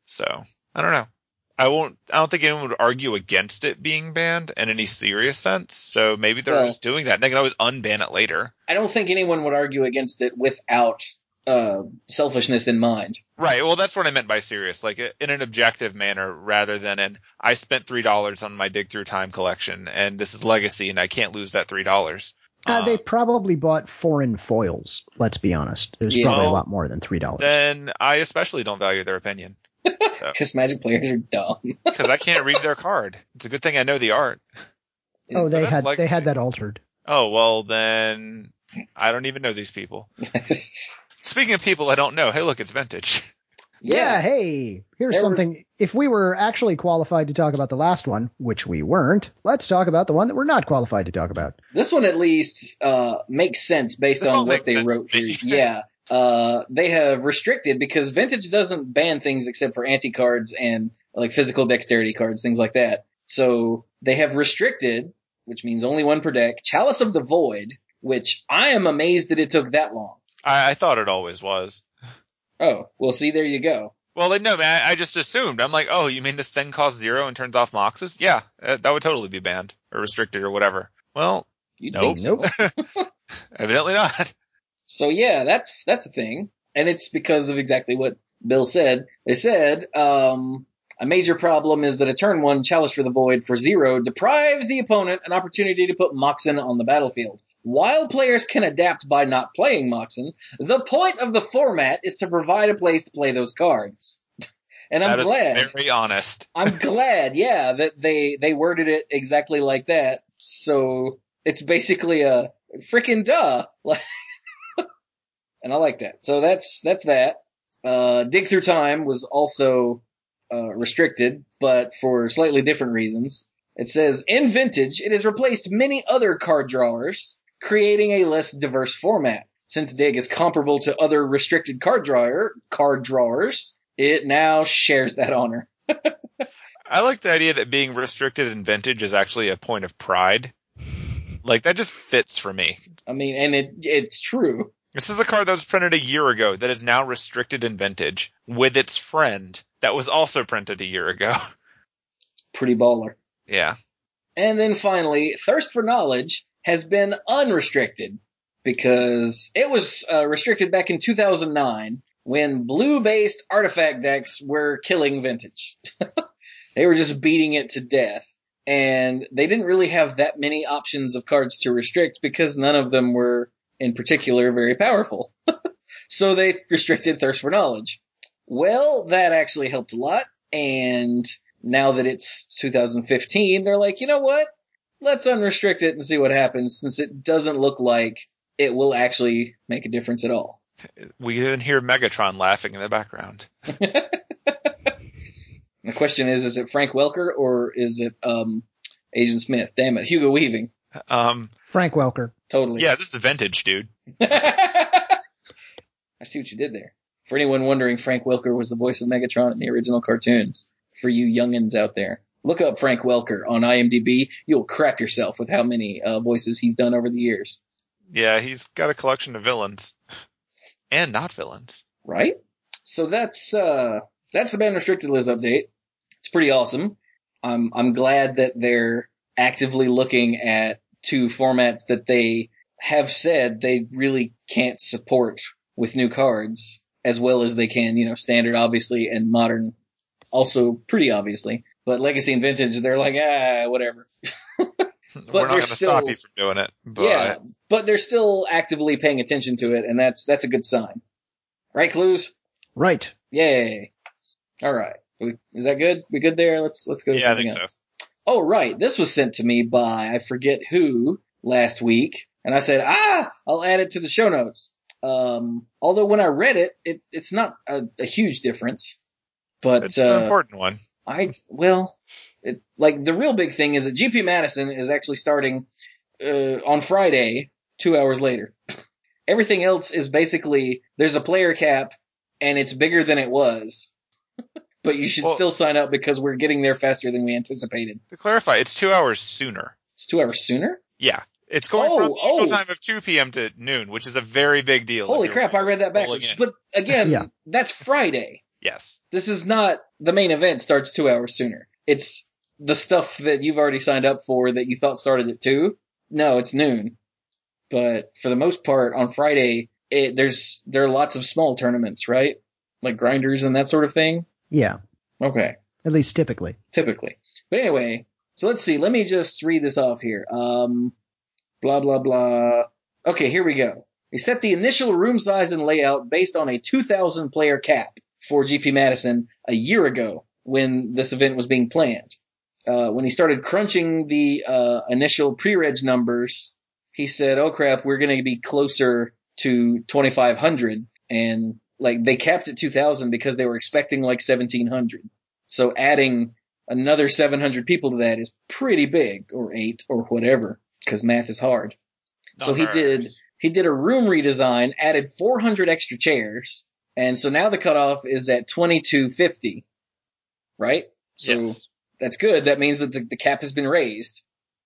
So, I don't know. I don't think anyone would argue against it being banned in any serious sense. So maybe they're just doing that. And they can always unban it later. I don't think anyone would argue against it without selfishness in mind. Right. Well, that's what I meant by serious, like in an objective manner rather than I spent $3 on my Dig Through Time collection and this is legacy and I can't lose that $3. They probably bought foreign foils. Let's be honest. There's probably a lot more than $3. Then I especially don't value their opinion. Because Magic players are dumb. Because I can't read their card. It's a good thing I know the art. They had that altered. Oh, well then I don't even know these people. Speaking of people I don't know, hey look, it's vintage. Yeah, hey, here's something. If we were actually qualified to talk about the last one, which we weren't, let's talk about the one that we're not qualified to talk about. This one at least makes sense based on what they wrote here. Yeah. They have restricted, because Vintage doesn't ban things except for anti-cards and like physical dexterity cards, things like that. So they have restricted, which means only one per deck, Chalice of the Void, which I am amazed that it took that long. I thought it always was. Oh, well, see, there you go. Well, no, man, I just assumed. I'm like, oh, you mean this thing costs 0 and turns off Moxes? Yeah, that would totally be banned or restricted or whatever. Well, you think so? Evidently not. So yeah, that's a thing. And it's because of exactly what Bill said. They said, a major problem is that a turn 1 Chalice for the Void for 0 deprives the opponent an opportunity to put Moxen on the battlefield. While players can adapt by not playing Moxen, the point of the format is to provide a place to play those cards. And I'm glad. That is very honest. I'm glad, yeah, that they worded it exactly like that. So it's basically a freaking duh. And I like that. So that's that. Dig Through Time was also restricted, but for slightly different reasons. It says, in Vintage, it has replaced many other card drawers, creating a less diverse format. Since Dig is comparable to other restricted card drawers, it now shares that honor. I like the idea that being restricted in Vintage is actually a point of pride. Like, that just fits for me. I mean, and it's true. This is a card that was printed a year ago that is now restricted in Vintage with its friend that was also printed a year ago. Pretty baller. Yeah. And then finally, Thirst for Knowledge has been unrestricted because it was restricted back in 2009 when blue-based artifact decks were killing Vintage. They were just beating it to death. And they didn't really have that many options of cards to restrict because none of them were, in particular, very powerful. So they restricted Thirst for Knowledge. Well, that actually helped a lot. And now that it's 2015, they're like, you know what? Let's unrestrict it and see what happens, since it doesn't look like it will actually make a difference at all. We can hear Megatron laughing in the background. The question is it Frank Welker or is it Agent Smith? Damn it, Hugo Weaving. Frank Welker. Totally. Yeah, this is Vintage, dude. I see what you did there. For anyone wondering, Frank Welker was the voice of Megatron in the original cartoons. For you youngins out there, look up Frank Welker on IMDb. You'll crap yourself with how many voices he's done over the years. Yeah, he's got a collection of villains. And not villains. Right? So that's the Ban Restricted List update. It's pretty awesome. I'm glad that they're actively looking at 2 formats that they have said they really can't support with new cards as well as they can, standard obviously and modern also pretty obviously. But Legacy and Vintage, they're like, whatever. But we're not going to stop you from doing it. But... Yeah, but they're still actively paying attention to it, and that's a good sign. Right, Clues? Right. Yay. All right. Is that good? We good there? Let's go to something else. So. Oh, right. This was sent to me by, I forget who, last week, and I said, I'll add it to the show notes. Although when I read it, it's not a huge difference. But it's an important one. The real big thing is that GP Madison is actually starting on Friday, 2 hours later. Everything else is basically, there's a player cap, and it's bigger than it was. But you should still sign up because we're getting there faster than we anticipated. To clarify, it's 2 hours sooner. It's 2 hours sooner? Yeah. It's going from the usual time of 2 p.m. to noon, which is a very big deal. Holy crap, I read that backwards. But again, That's Friday. Yes. This is not the main event starts 2 hours sooner. It's the stuff that you've already signed up for that you thought started at 2. No, it's noon. But for the most part, on Friday, there are lots of small tournaments, right? Like grinders and that sort of thing? Yeah. Okay. At least typically. Typically. But anyway, so let's see. Let me just read this off here. Blah, blah, blah. Okay, here we go. We set the initial room size and layout based on a 2,000 player cap for GP Madison a year ago when this event was being planned. When he started crunching the initial pre-reg numbers, he said, oh crap, we're going to be closer to 2,500. And like they capped at 2,000 because they were expecting like 1,700. So adding another 700 people to that is pretty big, or 8 or whatever, because math is hard. So he did a room redesign, added 400 extra chairs, and so now the cutoff is at 2,250, right? So yes. That's good. That means that the cap has been raised.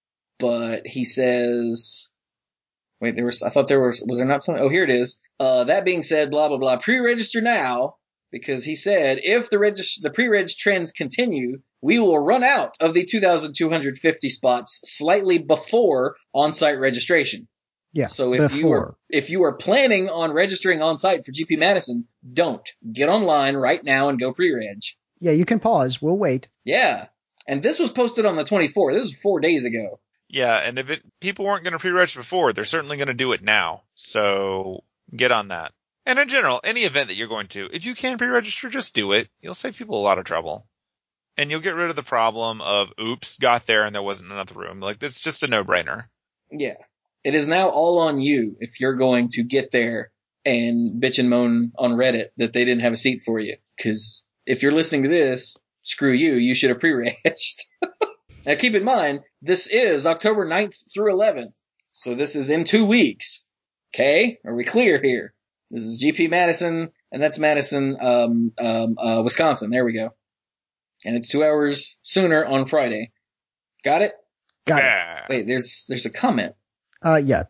But he says, wait, was there not something? Oh, here it is. That being said, blah, blah, blah, pre-register now, because he said, if the pre-reg trends continue, we will run out of the 2,250 spots slightly before on-site registration. Yeah. So if you are planning on registering on site for GP Madison, don't get online right now and go pre-reg. Yeah, you can pause. We'll wait. Yeah. And this was posted on the 24th. This is 4 days ago. Yeah, and if people weren't going to pre-register before, they're certainly going to do it now. So get on that. And in general, any event that you're going to, if you can pre-register, just do it. You'll save people a lot of trouble. And you'll get rid of the problem of, oops, got there and there wasn't another room. Like, it's just a no-brainer. Yeah. It is now all on you if you're going to get there and bitch and moan on Reddit that they didn't have a seat for you. Because if you're listening to this, screw you. You should have pre-regged. Now keep in mind, this is October 9th through 11th. So this is in 2 weeks. Okay? Are we clear here? This is GP Madison, and that's Madison, Wisconsin. There we go. And it's 2 hours sooner on Friday. Got it? Got it. Wait, there's a comment. Yeah.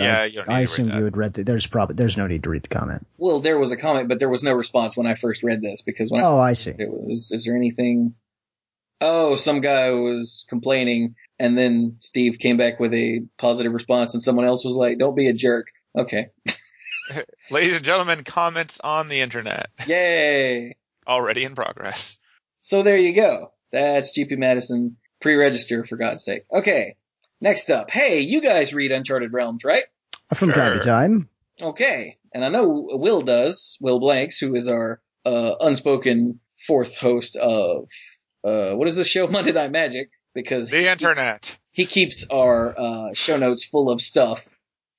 I assumed you had read that. There's no need to read the comment. Well, there was a comment, but there was no response when I first read this because I see. Is there anything? Oh, some guy was complaining, and then Steve came back with a positive response, and someone else was like, "Don't be a jerk." Okay. Ladies and gentlemen, comments on the internet. Yay! Already in progress. So there you go. That's GP Madison. Pre-register, for God's sake. Okay. Next up. Hey, you guys read Uncharted Realms, right? From time to time. Okay. And I know Will does. Will Blanks, who is our unspoken fourth host of what is this show? Monday Night Magic. Because the internet. He keeps our show notes full of stuff.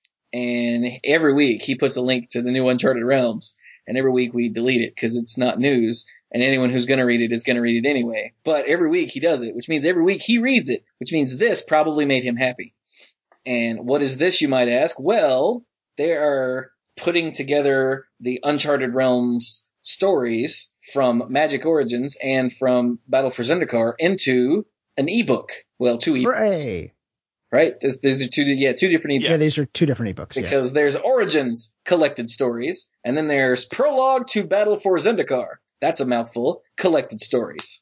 And every week he puts a link to the new Uncharted Realms. And every week we delete it because it's not news. And anyone who's going to read it is going to read it anyway. But every week he does it, which means every week he reads it, which means this probably made him happy. And what is this, you might ask? Well, they are putting together the Uncharted Realms stories from Magic Origins and from Battle for Zendikar into an ebook. Well, 2 ebooks. Hooray. Right? These are two different ebooks. Yeah, these are 2 different ebooks. Because there's Origins collected stories, and then there's Prologue to Battle for Zendikar. That's a mouthful. Collected stories.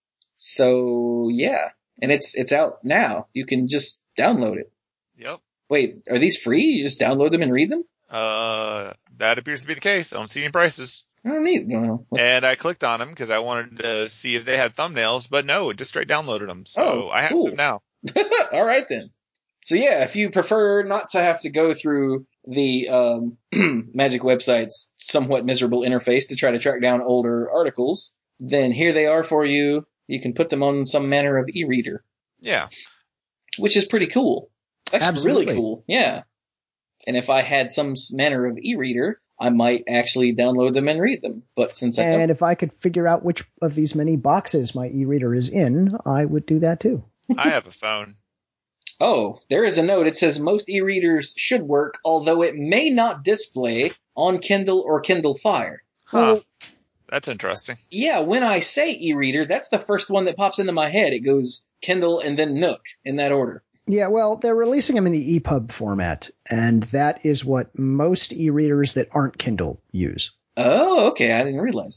So, yeah. And it's out now. You can just download it. Yep. Wait, are these free? You just download them and read them? That appears to be the case. I don't see any prices. I don't need them. And I clicked on them because I wanted to see if they had thumbnails, but no, it just straight downloaded them. So I have them now. All right then. So yeah, if you prefer not to have to go through the Magic website's somewhat miserable interface to try to track down older articles, then here they are for you. You can put them on some manner of e-reader. Yeah. Which is pretty cool. That's Absolutely. Really cool. Yeah. And if I had some manner of e-reader, I might actually download them and read them. But since I don't... And if I could figure out which of these many boxes my e-reader is in, I would do that too. I have a phone. Oh, there is a note. It says most e-readers should work, although it may not display on Kindle or Kindle Fire. Huh. Well, that's interesting. Yeah, when I say e-reader, that's the first one that pops into my head. It goes Kindle and then Nook in that order. Yeah, well, they're releasing them in the EPUB format, and that is what most e-readers that aren't Kindle use. Oh, okay. I didn't realize that.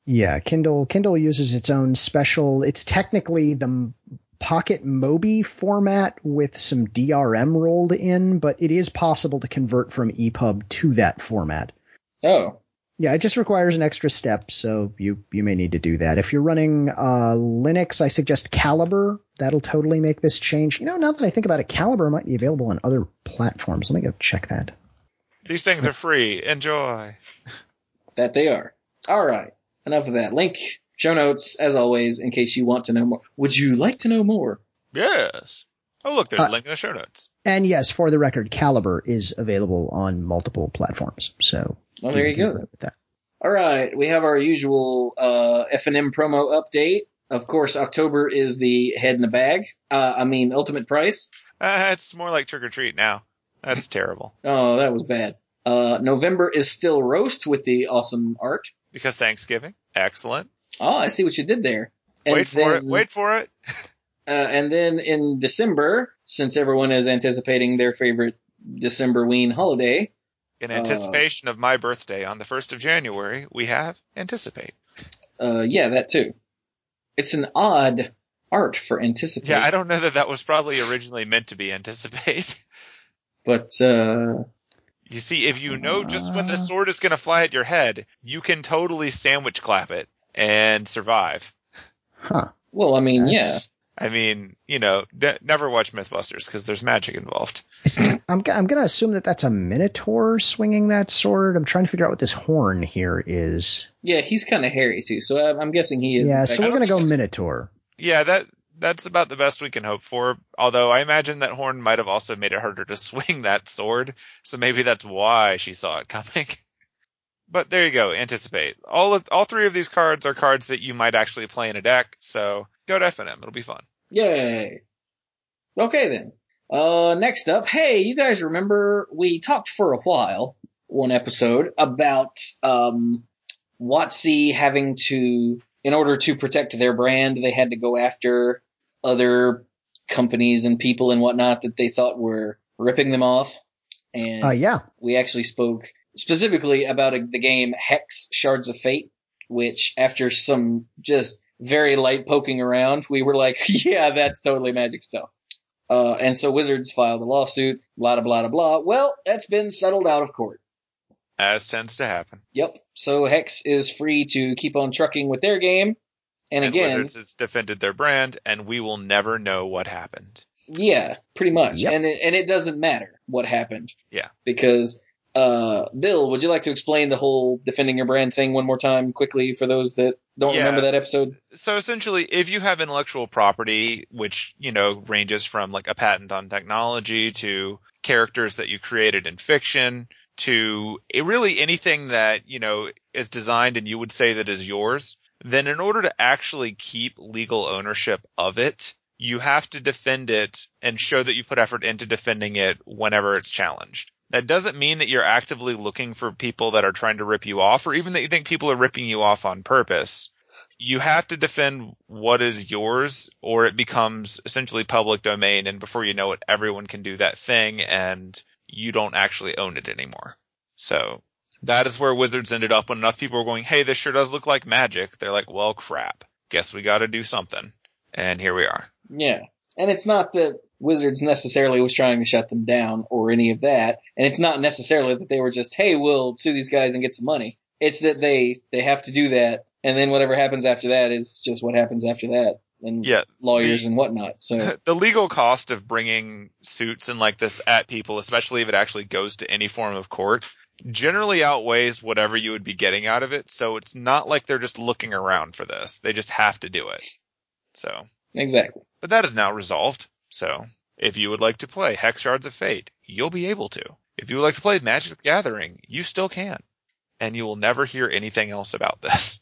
Yeah, Kindle uses its own special. It's technically the Pocket Mobi format with some DRM rolled in, but it is possible to convert from EPUB to that format. Oh. Yeah, it just requires an extra step, so you may need to do that. If you're running Linux, I suggest Calibre. That'll totally make this change. Now that I think about it, Calibre might be available on other platforms. Let me go check that. These things are free. Enjoy. That they are. All right. Enough of that. Link, show notes, as always, in case you want to know more. Would you like to know more? Yes. Oh, look, there's a link in the show notes. And yes, for the record, Calibre is available on multiple platforms. So, well, there you go. With that. All right. We have our usual F&M promo update. Of course, October is the head in the bag. Ultimate price. It's more like trick or treat now. That's terrible. Oh, that was bad. November is still roast with the awesome art. Because Thanksgiving. Excellent. Oh, I see what you did there. And Wait for it. And then in December, since everyone is anticipating their favorite Decemberween holiday. In anticipation of my birthday on the 1st of January, we have Anticipate. Yeah, that too. It's an odd art for Anticipate. Yeah, I don't know that was probably originally meant to be Anticipate. But, you see, if you know just when the sword is going to fly at your head, you can totally sandwich clap it and survive. Huh. Well, yeah. I mean, never watch Mythbusters because there's magic involved. I'm going to assume that that's a Minotaur swinging that sword. I'm trying to figure out what this horn here is. Yeah, he's kind of hairy too, so I'm guessing he is. Yeah, so we're going to go Minotaur. Yeah, that's about the best we can hope for. Although I imagine that horn might have also made it harder to swing that sword, so maybe that's why she saw it coming. But there you go, Anticipate. All three of these cards are cards that you might actually play in a deck, so go to F&M. It'll be fun. Yay. Okay then. Next up, hey, you guys remember we talked for a while, one episode, about WotC having to, in order to protect their brand, they had to go after other companies and people and whatnot that they thought were ripping them off. And yeah. We actually spoke specifically about the game Hex Shards of Fate, which after some just very light poking around, we were like, yeah, that's totally Magic stuff. And so Wizards filed a lawsuit, blah, blah, blah, blah. Well, that's been settled out of court. As tends to happen. Yep. So Hex is free to keep on trucking with their game. And again, Wizards has defended their brand, and we will never know what happened. Yeah, pretty much. Yep. And it doesn't matter what happened. Yeah. Because, Bill, would you like to explain the whole defending your brand thing one more time quickly for those that don't remember that episode? So essentially, if you have intellectual property, which, ranges from like a patent on technology to characters that you created in fiction to really anything that, is designed and you would say that is yours, then in order to actually keep legal ownership of it, you have to defend it and show that you put effort into defending it whenever it's challenged. That doesn't mean that you're actively looking for people that are trying to rip you off, or even that you think people are ripping you off on purpose. You have to defend what is yours, or it becomes essentially public domain, and before you know it, everyone can do that thing, and you don't actually own it anymore. So that is where Wizards ended up when enough people were going, hey, this sure does look like Magic. They're like, well, crap. Guess we got to do something. And here we are. Yeah. And it's not that Wizards necessarily was trying to shut them down or any of that. And it's not necessarily that they were just, hey, we'll sue these guys and get some money. It's that they have to do that. And then whatever happens after that is just what happens after that. And lawyers and whatnot. So the legal cost of bringing suits and like this at people, especially if it actually goes to any form of court, generally outweighs whatever you would be getting out of it. So it's not like they're just looking around for this. They just have to do it. So exactly. But that is now resolved. So if you would like to play Hex Shards of Fate, you'll be able to. If you would like to play Magic the Gathering, you still can. And you will never hear anything else about this.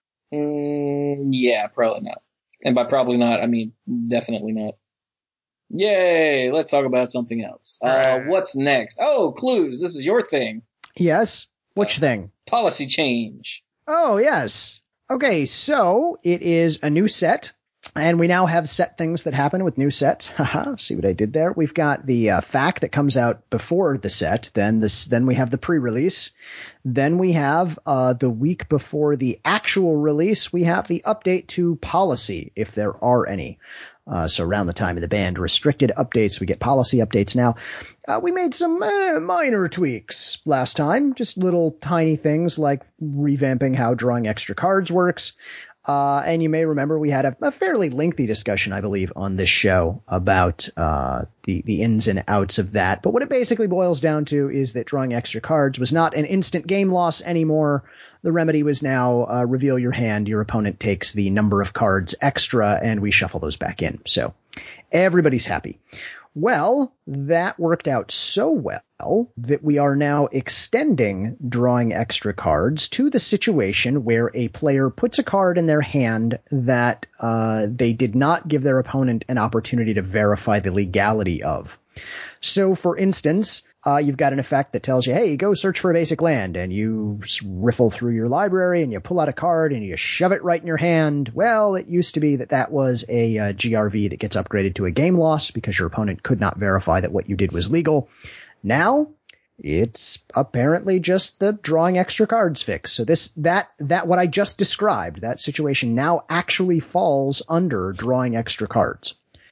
Yeah, probably not. And by probably not, I mean definitely not. Yay! Let's talk about something else. What's next? Oh, clues. This is your thing. Yes. Which thing? Policy change. Oh, yes. Okay, so it is a new set And we now have set things that happen with new sets. Haha, see what I did there? We've got the FAQ that comes out before the set. Then we have the pre-release. Then we have the week before the actual release, we have the update to policy, if there are any. So around the time of the banned restricted updates, we get policy updates now. We made some minor tweaks last time, just little tiny things like revamping how drawing extra cards works. And you may remember we had a fairly lengthy discussion, I believe, on this show about the ins and outs of that. But what it basically boils down to is that drawing extra cards was not an instant game loss anymore. The remedy was now reveal your hand, your opponent takes the number of cards extra, and we shuffle those back in. So everybody's happy. Well, that worked out so well that we are now extending drawing extra cards to the situation where a player puts a card in their hand that they did not give their opponent an opportunity to verify the legality of. So, for instance, you've got an effect that tells you, hey, go search for a basic land, and you riffle through your library and you pull out a card and you shove it right in your hand. Well, it used to be that was a GRV that gets upgraded to a game loss because your opponent could not verify that what you did was legal. Now, it's apparently just the drawing extra cards fix. So that what I just described, that situation now actually falls under drawing extra cards.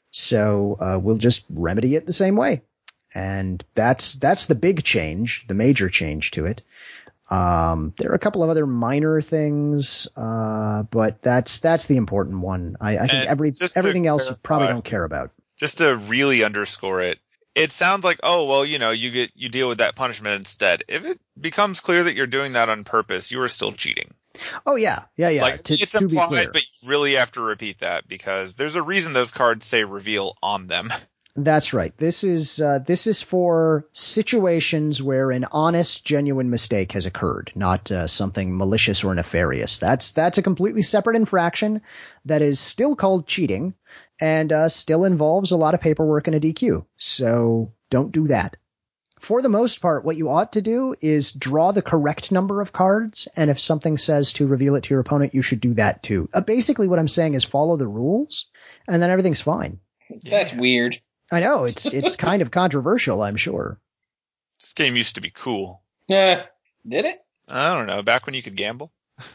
So we'll just remedy it the same way. And that's the big change, the major change to it. There are a couple of other minor things, but that's the important one. I think everything else you probably don't care about. Just to really underscore it, it sounds like, oh, well, you deal with that punishment instead. If it becomes clear that you're doing that on purpose, you are still cheating. Oh, yeah. Like, it's implied, but you really have to repeat that because there's a reason those cards say reveal on them. That's right. This is for situations where an honest, genuine mistake has occurred, not something malicious or nefarious. That's a completely separate infraction that is still called cheating and still involves a lot of paperwork and a DQ. So don't do that. For the most part, what you ought to do is draw the correct number of cards, and if something says to reveal it to your opponent, you should do that too. Basically, what I'm saying is follow the rules, and then everything's fine. That's weird. I know, it's kind of controversial, I'm sure. This game used to be cool. Yeah. Did it? I don't know, back when you could gamble.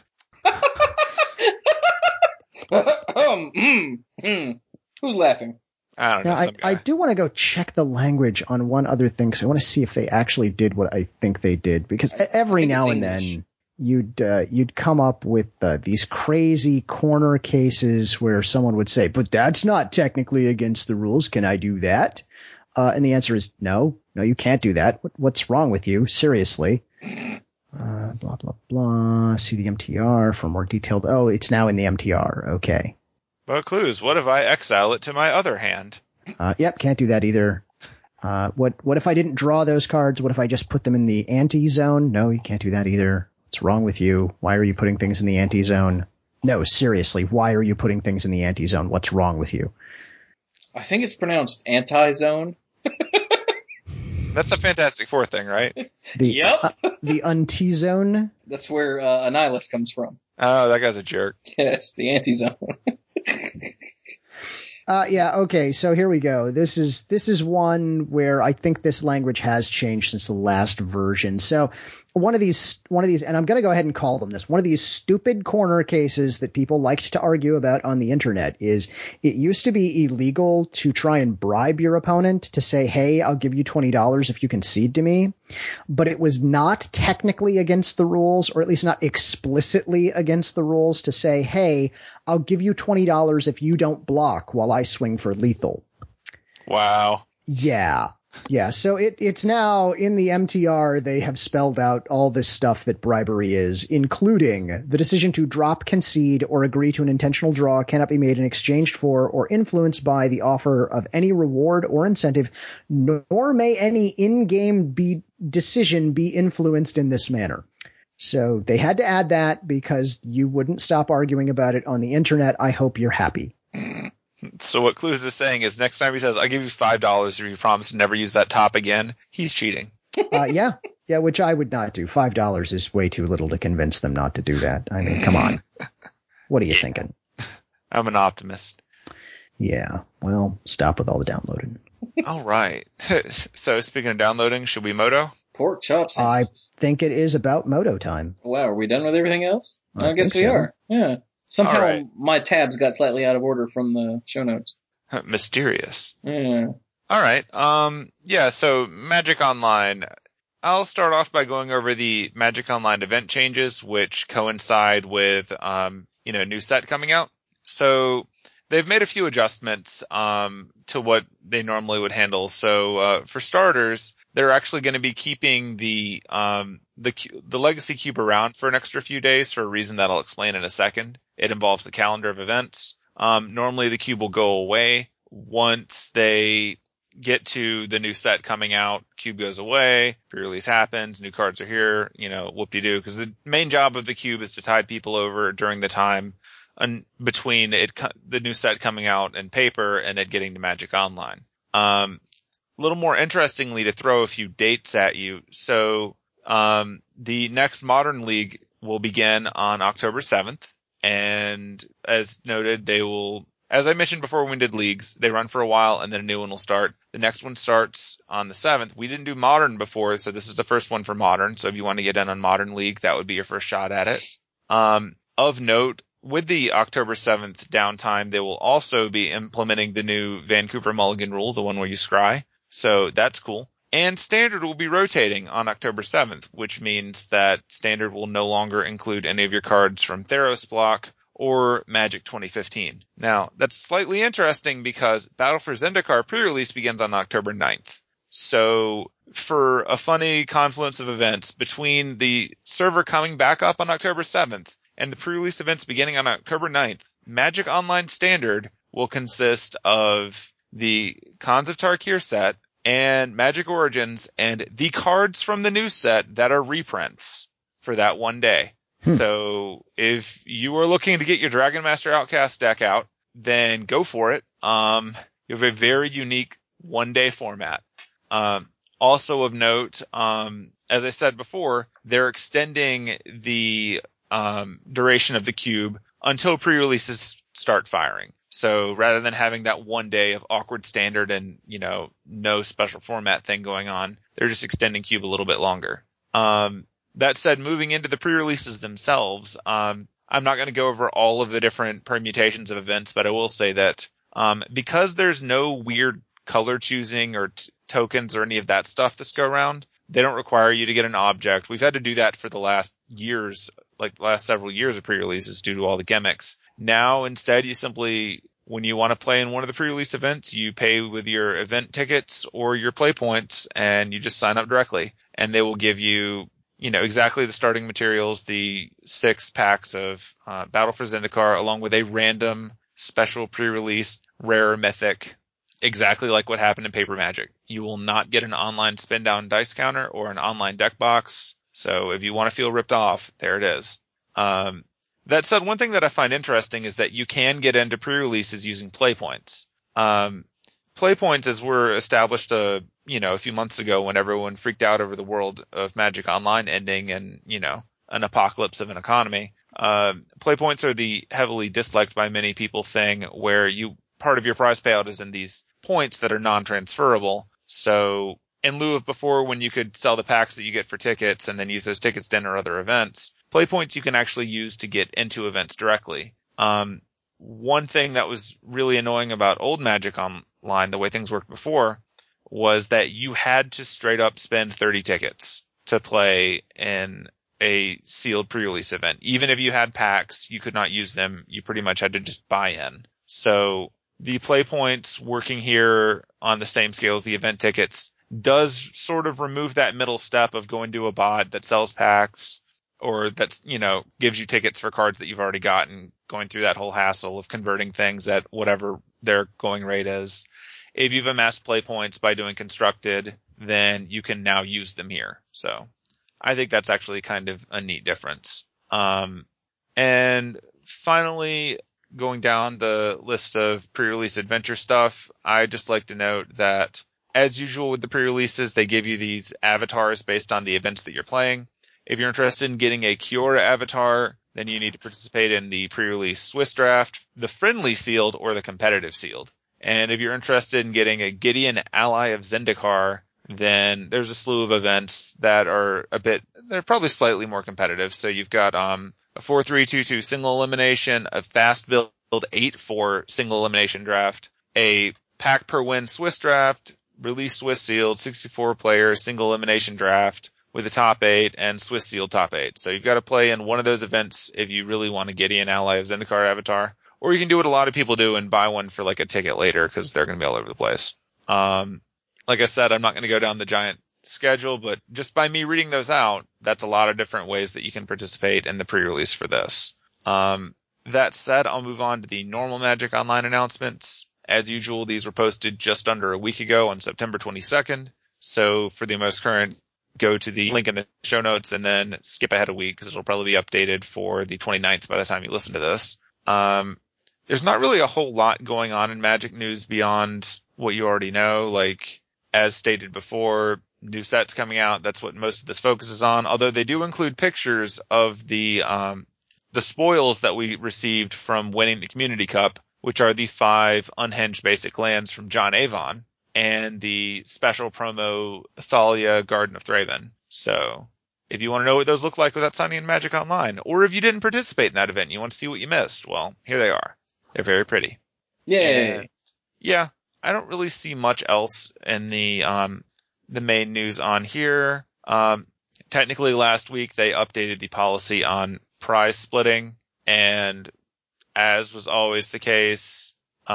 Who's laughing? I don't know. Now, I do want to go check the language on one other thing, because I want to see if they actually did what I think they did, because every now and then you'd come up with these crazy corner cases where someone would say, but that's not technically against the rules. Can I do that? And the answer is no, you can't do that. What's wrong with you? Seriously. Blah, blah, blah. See the MTR for more detailed. Oh, it's now in the MTR. Okay. Well, clues. What if I exile it to my other hand? Yep. Can't do that either. What if I didn't draw those cards? What if I just put them in the anti-zone? No, you can't do that either. What's wrong with you? Why are you putting things in the anti-zone? No, seriously, why are you putting things in the anti-zone? What's wrong with you? I think it's pronounced anti-zone. That's a Fantastic Four thing, right? Yep. The anti-zone? That's where Annihilus comes from. Oh, that guy's a jerk. Yes, the anti-zone. Yeah, okay, so here we go. This is one where I think this language has changed since the last version. So one of these, and I'm going to go ahead and call them this, one of these stupid corner cases that people liked to argue about on the internet is it used to be illegal to try and bribe your opponent to say, hey, I'll give you $20 if you concede to me. But it was not technically against the rules, or at least not explicitly against the rules, to say, hey, I'll give you $20 if you don't block while I swing for lethal. Wow. Yeah. So it's now in the MTR. They have spelled out all this stuff that bribery is, including the decision to drop, concede, or agree to an intentional draw cannot be made in exchange for or influenced by the offer of any reward or incentive, nor may any in-game decision be influenced in this manner. So they had to add that because you wouldn't stop arguing about it on the internet. I hope you're happy. So what Clues is saying is next time he says, I'll give you $5 if you promise to never use that top again, he's cheating. Yeah, which I would not do. $5 is way too little to convince them not to do that. I mean, come on. What are you thinking? I'm an optimist. Yeah. Well, stop with all the downloading. All right. So speaking of downloading, should we moto? Pork chop sandwiches. I think it is about moto time. Wow, are we done with everything else? I guess we so. are. Yeah. Somehow right. my tabs got slightly out of order from the show notes. Mysterious. Yeah. All right. Yeah, so Magic Online. I'll start off by going over the Magic Online event changes, which coincide with, new set coming out. So they've made a few adjustments, to what they normally would handle. So, for starters, they're actually going to be keeping the Legacy Cube around for an extra few days for a reason that I'll explain in a second. It involves the calendar of events. Normally the cube will go away once they get to the new set coming out. Cube goes away, pre-release happens, new cards are here, whoop-de-doo. Because the main job of the cube is to tide people over during the time between the new set coming out in paper and it getting to Magic Online. A little more interestingly, to throw a few dates at you. So, the next Modern League will begin on October 7th. And as noted, they will, as I mentioned before when we did leagues, they run for a while and then a new one will start. The next one starts on the 7th. We didn't do Modern before, so this is the first one for Modern. So if you want to get in on Modern League, that would be your first shot at it. Of note, with the October 7th downtime, they will also be implementing the new Vancouver Mulligan rule, the one where you scry. So that's cool. And Standard will be rotating on October 7th, which means that Standard will no longer include any of your cards from Theros block or Magic 2015. Now, that's slightly interesting because Battle for Zendikar pre-release begins on October 9th. So, for a funny confluence of events between the server coming back up on October 7th and the pre-release events beginning on October 9th, Magic Online Standard will consist of the Khans of Tarkir set and Magic Origins and the cards from the new set that are reprints for that one day. So if you are looking to get your Dragon Master Outcast deck out, then go for it. You have a very unique one-day format. Also of note, as I said before, they're extending the duration of the cube until pre-releases start firing. So rather than having that one day of awkward Standard and, no special format thing going on, they're just extending cube a little bit longer. That said, moving into the pre-releases themselves, I'm not going to go over all of the different permutations of events, but I will say that, because there's no weird color choosing or tokens or any of that stuff this go around, they don't require you to get an object. We've had to do that for the last several years of pre-releases due to all the gimmicks. Now, instead, you simply, when you want to play in one of the pre-release events, you pay with your event tickets or your play points, and you just sign up directly. And they will give you, exactly the starting materials, the 6 packs of Battle for Zendikar, along with a random special pre-release rare mythic, exactly like what happened in Paper Magic. You will not get an online spin down dice counter or an online deck box. So if you want to feel ripped off, there it is. That said, one thing that I find interesting is that you can get into pre-releases using play points. Play points, as were established, a few months ago when everyone freaked out over the world of Magic Online ending and, an apocalypse of an economy. Play points are the heavily disliked by many people thing where part of your prize payout is in these points that are non-transferable. So in lieu of before when you could sell the packs that you get for tickets and then use those tickets to enter other events, play points you can actually use to get into events directly. One thing that was really annoying about old Magic Online, the way things worked before, was that you had to straight up spend 30 tickets to play in a sealed pre-release event. Even if you had packs, you could not use them. You pretty much had to just buy in. So the play points working here on the same scale as the event tickets does sort of remove that middle step of going to a bot that sells packs or that's, gives you tickets for cards that you've already gotten, going through that whole hassle of converting things at whatever their going rate is. If you've amassed play points by doing Constructed, then you can now use them here. So I think that's actually kind of a neat difference. And finally, going down the list of pre-release adventure stuff, I just like to note that as usual with the pre-releases, they give you these avatars based on the events that you're playing. If you're interested in getting a Kiora avatar, then you need to participate in the pre-release Swiss draft, the friendly sealed, or the competitive sealed. And if you're interested in getting a Gideon ally of Zendikar, then there's a slew of events that are they're probably slightly more competitive. So you've got a 4-3-2-2 single elimination, a fast build 8-4 single elimination draft, a pack per win Swiss draft, release Swiss sealed, 64 player single elimination draft with a top 8 and Swiss sealed top 8. So you've got to play in one of those events if you really want to Gideon ally of Zendikar avatar. Or you can do what a lot of people do and buy one for like a ticket later because they're going to be all over the place. Like I said, I'm not going to go down the giant schedule, but just by me reading those out, that's a lot of different ways that you can participate in the pre-release for this. That said, I'll move on to the normal Magic Online announcements. As usual, these were posted just under a week ago on September 22nd. So for the most current, go to the link in the show notes and then skip ahead a week because it'll probably be updated for the 29th by the time you listen to this. There's not really a whole lot going on in Magic news beyond what you already know. Like, as stated before, new sets coming out. That's what most of this focuses on. Although they do include pictures of the spoils that we received from winning the Community Cup, which are the 5 unhinged basic lands from John Avon and the special promo Thalia Garden of Thraben. So if you want to know what those look like without signing in Magic Online, or if you didn't participate in that event and you want to see what you missed, well, here they are. They're very pretty. Yay. And, yeah, I don't really see much else in the main news on here. Technically last week they updated the policy on prize splitting, and as was always the case,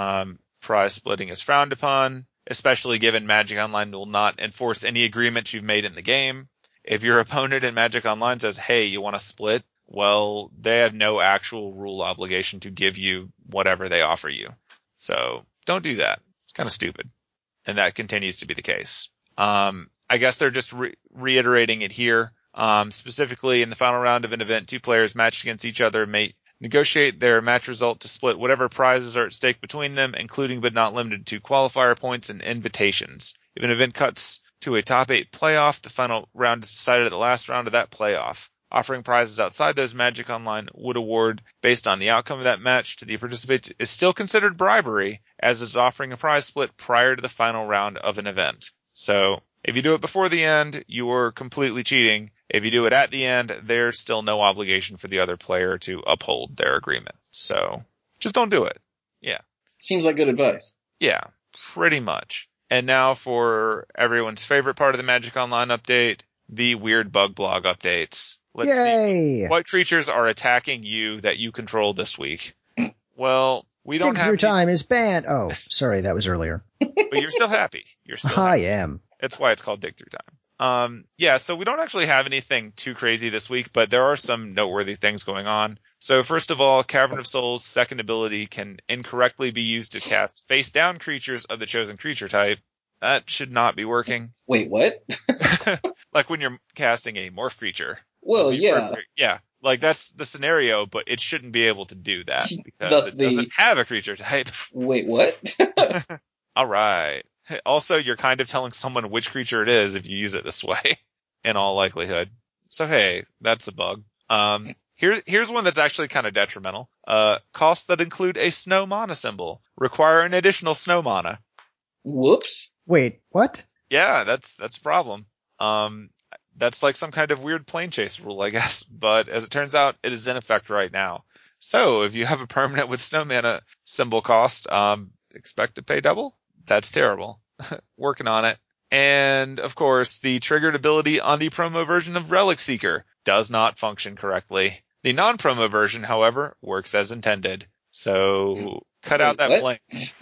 prize splitting is frowned upon, especially given Magic Online will not enforce any agreements you've made in the game. If your opponent in Magic Online says, hey, you want to split? Well, they have no actual rule obligation to give you whatever they offer you. So don't do that. It's kind of stupid. And that continues to be the case. I guess they're just reiterating it here. Specifically in the final round of an event, 2 players matched against each other may negotiate their match result to split whatever prizes are at stake between them, including but not limited to qualifier points and invitations. If an event cuts to a top 8 playoff, the final round is decided at the last round of that playoff. Offering prizes outside those Magic Online would award based on the outcome of that match to the participants is still considered bribery, as it's offering a prize split prior to the final round of an event. So if you do it before the end, you are completely cheating. If you do it at the end, there's still no obligation for the other player to uphold their agreement. So just don't do it. Yeah. Seems like good advice. Yeah, pretty much. And now for everyone's favorite part of the Magic Online update, the weird bug blog updates. Let's Yay! see what creatures are attacking you that you control this week. Well, we don't Dig have Through Time is banned. Oh, sorry, that was earlier. But you're still happy. You're still I happy. am. That's why it's called Dig Through Time. Yeah, so we don't actually have anything too crazy this week, but there are some noteworthy things going on. So first of all, Cavern of Souls' second ability can incorrectly be used to cast face-down creatures of the chosen creature type. That should not be working. Wait, what? Like when you're casting a morph creature. Well, yeah. Yeah, like that's the scenario, but it shouldn't be able to do that because it doesn't have a creature type. Wait, what? All right. Also, you're kind of telling someone which creature it is if you use it this way, in all likelihood. So hey, that's a bug. Here's one that's actually kind of detrimental. Costs that include a snow mana symbol require an additional snow mana. Whoops. Wait, what? Yeah, that's a problem. That's like some kind of weird plane chase rule, I guess. But as it turns out, it is in effect right now. So if you have a permanent with snow mana symbol cost, expect to pay double? That's terrible. Working on it. And of course, the triggered ability on the promo version of Relic Seeker does not function correctly. The non-promo version, however, works as intended. So cut out that blank.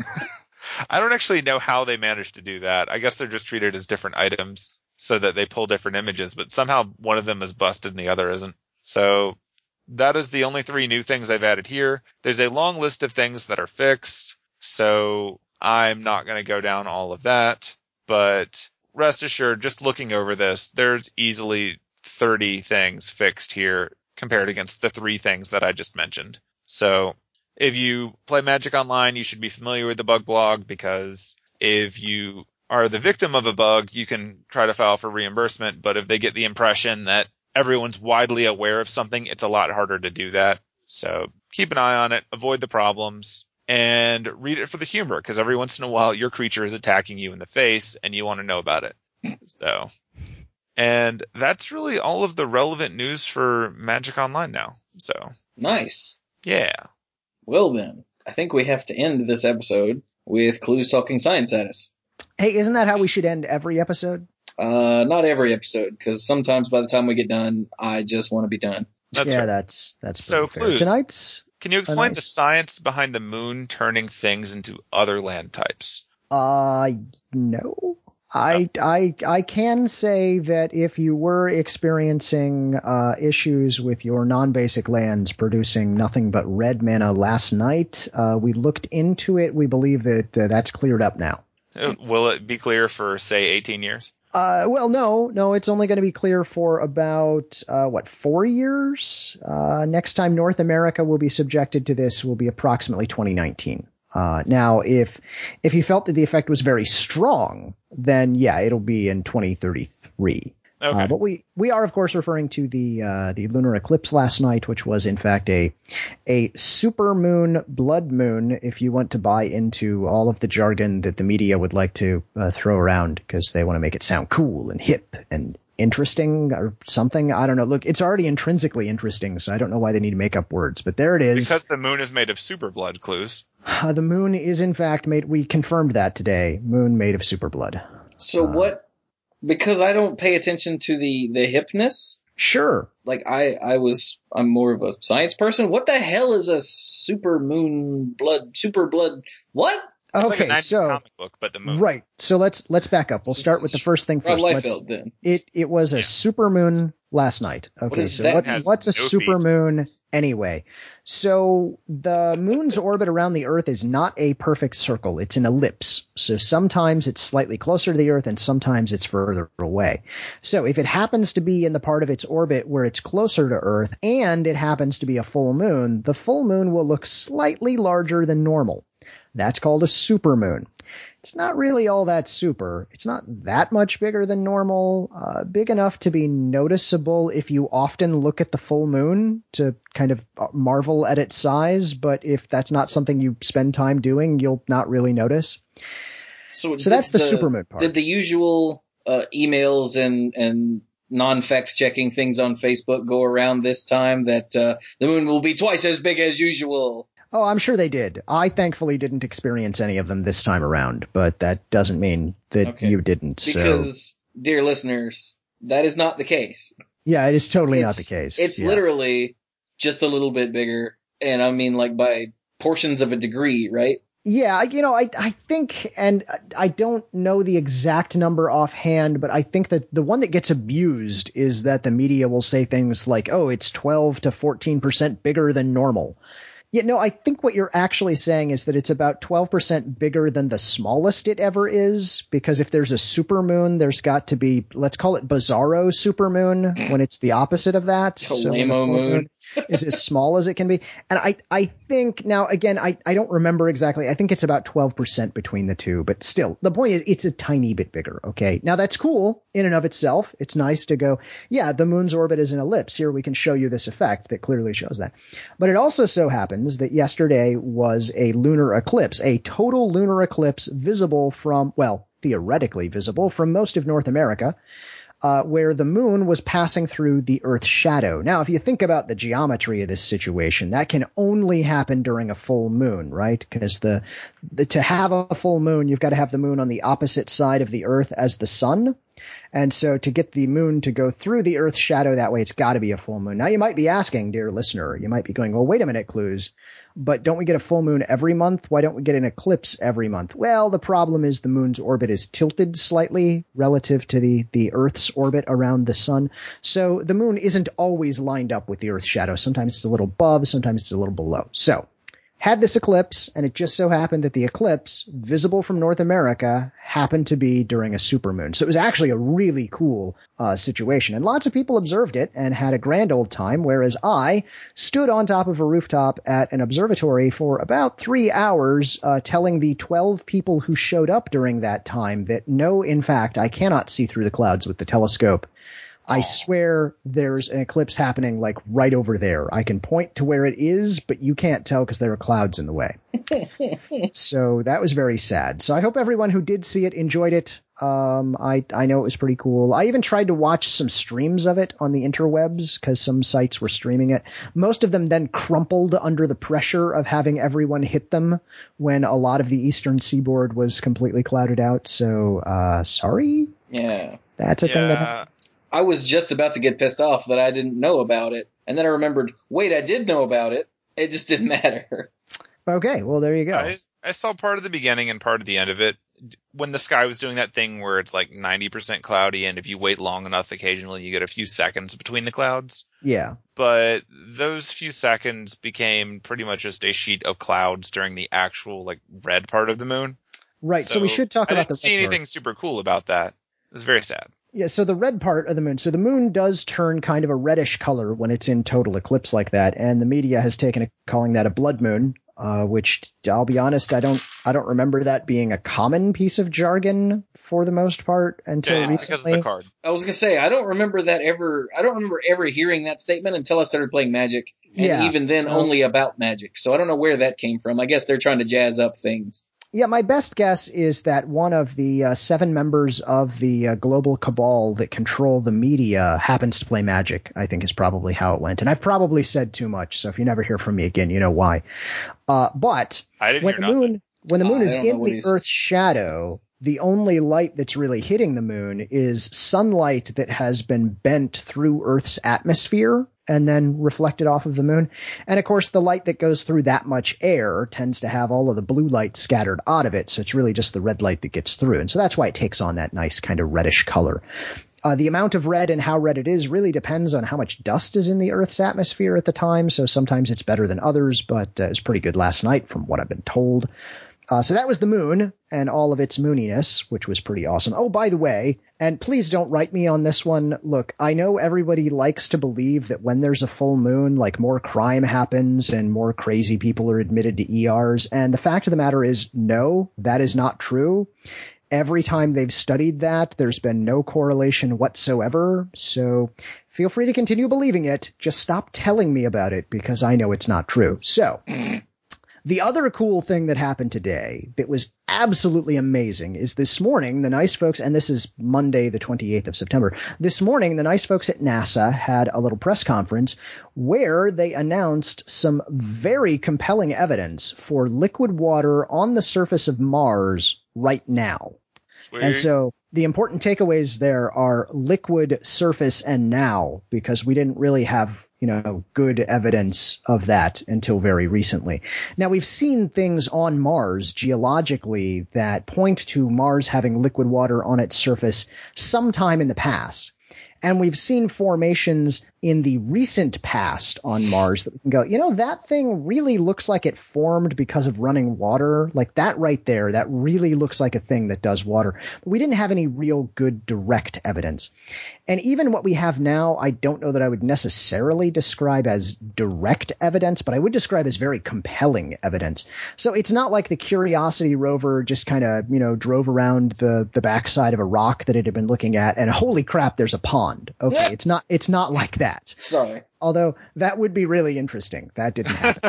I don't actually know how they managed to do that. I guess they're just treated as different items so that they pull different images, but somehow one of them is busted and the other isn't. So that is the only 3 new things I've added here. There's a long list of things that are fixed, so I'm not going to go down all of that. But rest assured, just looking over this, there's easily 30 things fixed here compared against the 3 things that I just mentioned. So if you play Magic Online, you should be familiar with the bug blog, because if you are the victim of a bug, you can try to file for reimbursement. But if they get the impression that everyone's widely aware of something, it's a lot harder to do that. So keep an eye on it, avoid the problems, and read it for the humor, because every once in a while your creature is attacking you in the face and you want to know about it. So, and that's really all of the relevant news for Magic Online now. So nice. Yeah. Well then, I think we have to end this episode with Clues talking science at us. Hey, isn't that how we should end every episode? Not every episode, because sometimes by the time we get done, I just want to be done. That's yeah, fair. that's so fair. Clues. Can you explain the science behind the moon turning things into other land types? No. I can say that if you were experiencing issues with your non-basic lands producing nothing but red mana last night, we looked into it. We believe that that's cleared up now. Will it be clear for, say, 18 years? Well, no, it's only going to be clear for about, 4 years? Next time North America will be subjected to this will be approximately 2019. Now, if you felt that the effect was very strong, then yeah, it'll be in 2033. Okay. But we are, of course, referring to the lunar eclipse last night, which was in fact a super moon, blood moon, if you want to buy into all of the jargon that the media would like to throw around, because they want to make it sound cool and hip and interesting or something. I don't know. Look, it's already intrinsically interesting, so I don't know why they need to make up words, but there it is. Because the moon is made of super blood, Clues. The moon is in fact made, we confirmed that today, moon made of super blood. So what? Because I don't pay attention to the hipness. Sure. Like I'm more of a science person. What the hell is a super blood? What? It's okay, like a 90s comic book, but the moon. Right. So let's back up. We'll start with the first thing first. Rob Liefeld, then. It was a super moon last night. Okay, what's a super moon anyway? So the moon's orbit around the Earth is not a perfect circle. It's an ellipse. So sometimes it's slightly closer to the Earth and sometimes it's further away. So if it happens to be in the part of its orbit where it's closer to Earth and it happens to be a full moon, the full moon will look slightly larger than normal. That's called a supermoon. It's not really all that super. It's not that much bigger than normal, big enough to be noticeable if you often look at the full moon to kind of marvel at its size. But if that's not something you spend time doing, you'll not really notice. So that's the supermoon part. Did the usual emails and non-fact checking things on Facebook go around this time that the moon will be twice as big as usual? Oh, I'm sure they did. I thankfully didn't experience any of them this time around, but that doesn't mean that you didn't. Because, dear listeners, that is not the case. Yeah, it is totally not the case. It's literally just a little bit bigger, and I mean like by portions of a degree, right? Yeah, I think, and I don't know the exact number offhand, but I think that the one that gets abused is that the media will say things like, oh, it's 12 to 14% bigger than normal. Yeah, no, I think what you're actually saying is that it's about 12% bigger than the smallest it ever is, because if there's a supermoon, there's got to be, let's call it bizarro supermoon, when it's the opposite of that. So lame-o moon is as small as it can be. And I think, now again, I don't remember exactly. I think it's about 12% between the two, but still, the point is it's a tiny bit bigger, okay? Now that's cool in and of itself. It's nice to go, yeah, the moon's orbit is an ellipse. Here we can show you this effect that clearly shows that. But it also so happens that yesterday was a lunar eclipse, a total lunar eclipse visible from, well, theoretically visible from most of North America, where the moon was passing through the Earth's shadow. Now, if you think about the geometry of this situation, that can only happen during a full moon, right? Because to have a full moon, you've got to have the moon on the opposite side of the Earth as the sun. And so to get the moon to go through the Earth's shadow that way, it's got to be a full moon. Now you might be asking, dear listener, you might be going, well, wait a minute, Clues, but don't we get a full moon every month? Why don't we get an eclipse every month? Well, the problem is the moon's orbit is tilted slightly relative to the Earth's orbit around the sun. So the moon isn't always lined up with the Earth's shadow. Sometimes it's a little above, sometimes it's a little below. So had this eclipse, and it just so happened that the eclipse, visible from North America, happened to be during a supermoon. So it was actually a really cool situation. And lots of people observed it and had a grand old time, whereas I stood on top of a rooftop at an observatory for about 3 hours, telling the 12 people who showed up during that time that no, in fact, I cannot see through the clouds with the telescope. I swear there's an eclipse happening like right over there. I can point to where it is, but you can't tell because there are clouds in the way. So that was very sad. So I hope everyone who did see it enjoyed it. I know it was pretty cool. I even tried to watch some streams of it on the interwebs because some sites were streaming it. Most of them then crumpled under the pressure of having everyone hit them when a lot of the eastern seaboard was completely clouded out. So, sorry. Yeah. That's a thing that happened. I was just about to get pissed off that I didn't know about it. And then I remembered, wait, I did know about it. It just didn't matter. Okay, well, there you go. I saw part of the beginning and part of the end of it when the sky was doing that thing where it's like 90% cloudy, and if you wait long enough, occasionally you get a few seconds between the clouds. Yeah. But those few seconds became pretty much just a sheet of clouds during the actual like red part of the moon. Right, so we should talk about the red part. I didn't see anything super cool about that. It was very sad. Yeah, so the red part of the moon. So the moon does turn kind of a reddish color when it's in total eclipse like that, and the media has taken to calling that a blood moon, which I'll be honest, I don't remember that being a common piece of jargon for the most part until recently. Because of the card. I was gonna say I don't remember ever hearing that statement until I started playing Magic, and even then only about Magic. So I don't know where that came from. I guess they're trying to jazz up things. Yeah, my best guess is that one of the 7 members of the global cabal that control the media happens to play Magic, I think is probably how it went. And I've probably said too much, so if you never hear from me again, you know why. But when the moon is in the Earth's shadow, the only light that's really hitting the moon is sunlight that has been bent through Earth's atmosphere and then reflected off of the moon. And of course, the light that goes through that much air tends to have all of the blue light scattered out of it. So it's really just the red light that gets through. And so that's why it takes on that nice kind of reddish color. The amount of red and how red it is really depends on how much dust is in the Earth's atmosphere at the time. So sometimes it's better than others, but it was pretty good last night from what I've been told. So that was the moon and all of its mooniness, which was pretty awesome. Oh, by the way, and please don't write me on this one. Look, I know everybody likes to believe that when there's a full moon, like more crime happens and more crazy people are admitted to ERs. And the fact of the matter is, no, that is not true. Every time they've studied that, there's been no correlation whatsoever. So feel free to continue believing it. Just stop telling me about it because I know it's not true. So the other cool thing that happened today that was absolutely amazing is this morning, the nice folks, and this is Monday, the 28th of September, this morning, the nice folks at NASA had a little press conference where they announced some very compelling evidence for liquid water on the surface of Mars right now. Sweet. And so the important takeaways there are liquid, surface, and now, because we didn't really have good evidence of that until very recently. Now, we've seen things on Mars geologically that point to Mars having liquid water on its surface sometime in the past. And we've seen formations in the recent past on Mars that we can go, that thing really looks like it formed because of running water. Like that right there, that really looks like a thing that does water. But we didn't have any real good direct evidence. And even what we have now, I don't know that I would necessarily describe as direct evidence, but I would describe as very compelling evidence. So it's not like the Curiosity rover just kind of, drove around the backside of a rock that it had been looking at and holy crap, there's a pond. Okay. Yeah. It's not like that. Sorry. Although that would be really interesting. That didn't happen.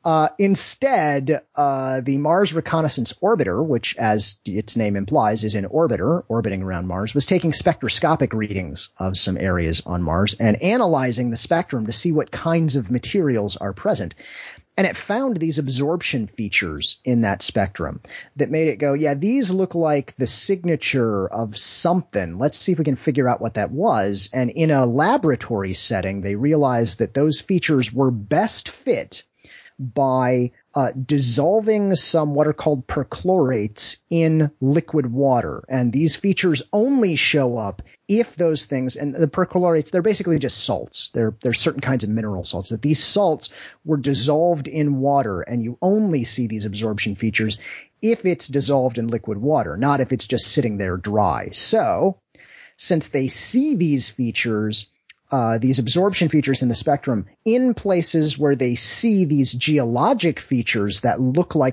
Instead, the Mars Reconnaissance Orbiter, which as its name implies is an orbiter orbiting around Mars, was taking spectroscopic readings of some areas on Mars and analyzing the spectrum to see what kinds of materials are present. And it found these absorption features in that spectrum that made it go, yeah, these look like the signature of something. Let's see if we can figure out what that was. And in a laboratory setting, they realized that those features were best fit by dissolving some what are called perchlorates in liquid water. And these features only show up if those things, and the perchlorates, they're basically just salts. They're certain kinds of mineral salts, that these salts were dissolved in water, and you only see these absorption features if it's dissolved in liquid water, not if it's just sitting there dry. So, since they see these features, these absorption features in the spectrum in places where they see these geologic features that look like they're